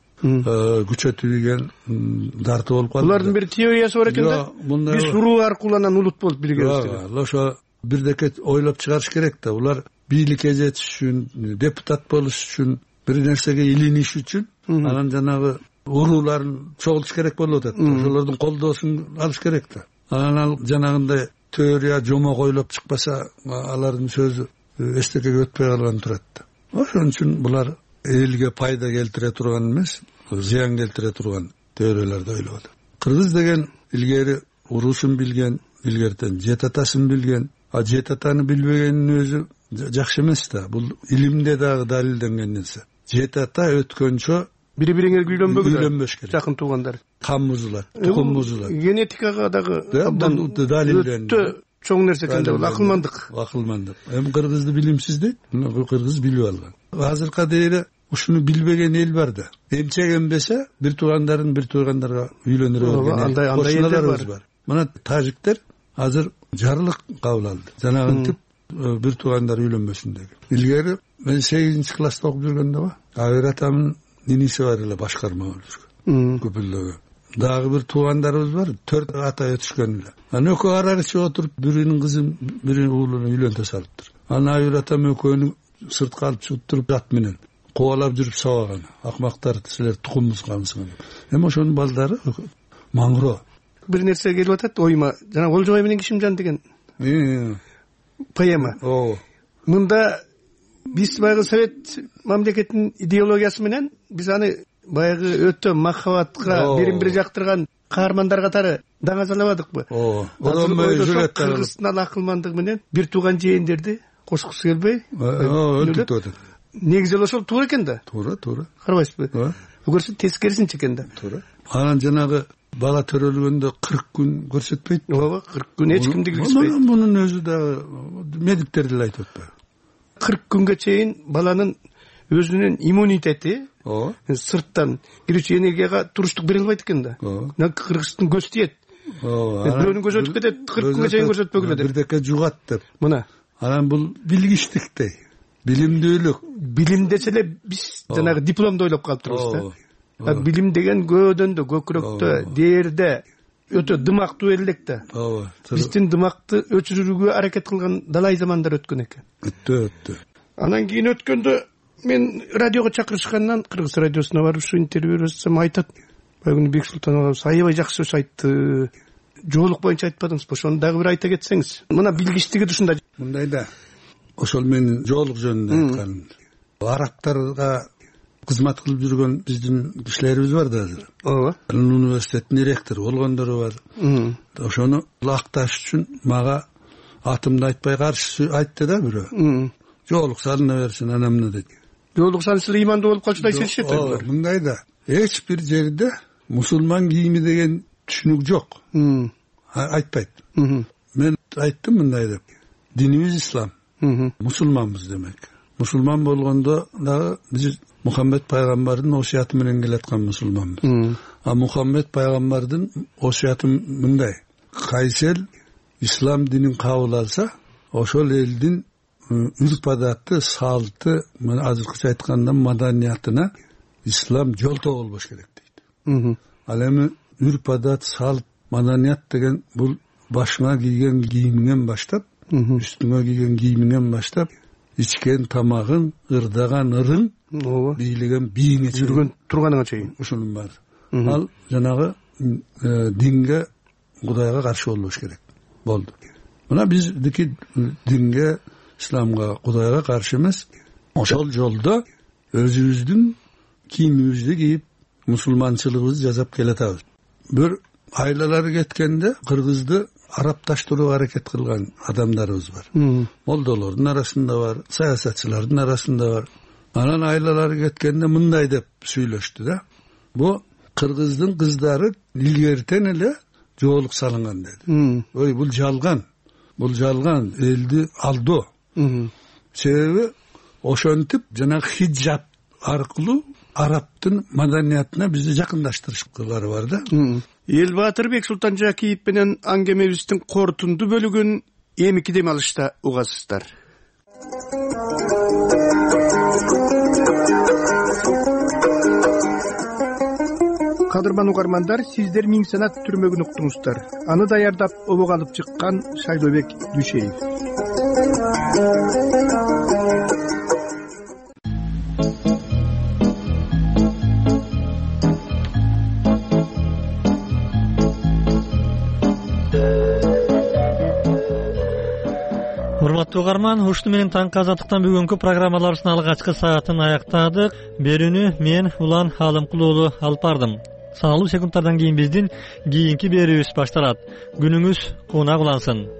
күчөтүлгөн дарты болуп калды. Булардын бир теориясы бар экен да. Биз уруу аркылуу анан улут болуп билгенбиз. Ошо бирдеке ойлоп чыгарыш керек да. Улар бийликке жетиш үчүн, депутат болуш үчүн, бир нерсеге илиниш үчүн анан жанагы урууларын чогултуш керек болуп атат. Ошолордун колдоосун алыш керек да. Анан жанагындай теория жомок ойлоп чыкпаса, алардын сөзү эстекеге өтпөй калган турат да. Ошон үчүн булар элге пайда келтире турган эмес, зыян келтире турган теорияларды ойлоп атат. Кыргыз деген илгери уруусун билген, илгертен жет атасын билген, а жет атаны билбегенин өзү жакшы эмес да. Бул илимде дагы далилденген нерсе. Жет ата өткөнчө бири-бириңерге үйлөнбөш керек. Жакын туугандар. Кан бузулат, тукум бузулат. Генетикага дагы абдан далилденген. Чоң нерсе экен да, акылмандык. Акылмандык. Эми кыргызды билимсиз дейт. Мына кыргыз билип алган. Азыркы дейре ушуну билбеген эл бар да. Эмчегенбесе бир туугандарга үйлөнүрө берген кошуналарыбыз бар. Мына тажиктер азыр жарлык кабыл алды. Жанагынтип бир туугандар үйлөнбөсүн деген. Илгери мен 8-чи класста окуп жүргөндө Айыр атамдын ниниси бар эле башкарма болуп жүргөн. Көпөлдөгө. Дагы бир туугандарыбыз бар, 4 ата өтүшкөн эле. Анан экөө ара-ара отуруп биринин кызын, биринин уулун үйлөнтө салыптыр. Анан Айыр атам экөөнү сыртка алып чыгып туруп ат менен кубалап жүрүп сабаган. Акмактар, силер тукумубузгансыңар. Эми ошонун балдары маңыроо. Бир нерсе келип атат оюма. Жана Олжобай менен Кишимжан деген поэма. Мында биз баягы совет мамлекетинин идеологиясы менен биз аны баягы өтө махабатка бирин-бири жактырган каармандар катары даңазалабадыкпы? Кыргыздын акылмандыгы менен бир тууган жээндерди кошкусу келбей өлтүрүп атат. Негизи ошол туура экен да. Туура. Карабайсызбы? Көрсө тескерисинче экен да. Туура. Анан жанагы бала төрөлгөндө 40 күн көрсөтпөйт. Ооба, 40 күн эч кимди киргизбейт. Мунун өзү да медиктер деле айтып атпайбы? 40 күнгө чейин баланын өзүнүн иммунитети сырттан кирүүчү энергияга туруштук бере албайт экен да. Кыргыздын көзү тиет. Бирөөнүн көзү өтүп кетет, 40 күнгө чейин көрсөтпөгүлө деп. Бирдеке жугат деп. Мына. Анан бул билгичтиктей. Билимдүүлүк. Билим десе эле биз жанагы дипломду ойлоп калыптырбыз да. Билим деген көөдөндө, көкүрөктө, дээрде өтө дымактуу элек да. Биздин дымакты өчүрүүгө аракет кылган далай замандар өткөн экен. Өттү. Анан кийин өткөндө мен радиого чакырышкандан Кыргыз радиосуна барып ушу интервью берсем айтат. Бүгүн Бексултан агабыз аябай жакшы сөз айтты. Жоолук боюнча айтпадыңыз, ошону дагы бир айта кетсеңиз. Мына билгичтиги ушундай. Мындай да. Ошол менин жоолук жөнүндө айтканым. Арабтарга кызмат кылып жүргөн биздин кишилерибиз бар да азыр. Ооба. Университеттин ректору болгондору бар. Ошону акташ үчүн мага атымды айтпай каршы айтты да бирөө. Жоолук салына берсин анамны дейт. Жоолук салса ыймандуу болуп калчудай сезишет эле. Мындай да. Эч бир жерде мусулман кийими деген түшүнүк жок. Айтпайт. Мен айттым мындай деп. Динибиз ислам. Мусулманбыз демек. Мусулман болгондо дагы биз Мухаммед пайгамбардын осуяты менен келаткан мусулманбыз. А Мухаммед пайгамбардын осуяты мындай: кайсы эл ислам динин кабыл алса, ошол элдин үрп адаты, салты, азыркыча айтканда маданиятына ислам жолтоо болбош керек дейт. Ал эми үрп адат, салт, маданият деген бул башыңа кийген кийимиңен баштап, үстүңө кийген кийимиңен баштап, ичкен тамагың, ырдаган ырың, бийлеген бийиңе чейин, жүргөн турганыңа чейин ушунун бар. Ал жанагы динге, Кудайга каршы болбош керек. Болду. Мына биздики динге, исламга, Кудайга каршы эмес. Ошол жолдо өзүбүздүн кийимибизди кийип, мусулманчылыгыбызды жасап келатабыз. Бир айлалары кеткенде кыргызды арапташтырууга аракет кылган адамдарыбыз бар. Молдолордун арасында бар, саясатчылардын арасында бар. Анан айлалары кеткенде мындай деп сүйлөштү да. Бу кыргыздын кыздары илгертен эле жоолук салынган деди. Ой, бул жалган. Бул жалган, элди алдоо. Себеби ошентип жанагы хиджаб аркылуу арабтын маданиятына бизди жакындаштырышкылары бар да. Элбатырбек Султанжакиев менен аңгемебиздин корутунду бөлүгүн эмики дем алышта угасыздар. Кадырман угармандар, сиздер Миң санат түрмөгүн уктуңуздар. Аны даярдап обого алып чыккан Шайлообек Дүйшеев. Урматтуу угарман, ушуну менен таңкы азаттыктан бүгүнкү программаларыбыздын алгачкы саатын аяктадык. Берүүнү мен Улан Алымкул уулу алып бардым. Саналуу секундтардан кийин биздин кийинки берүүбүз башталат. Күнүңүз кунак улансын.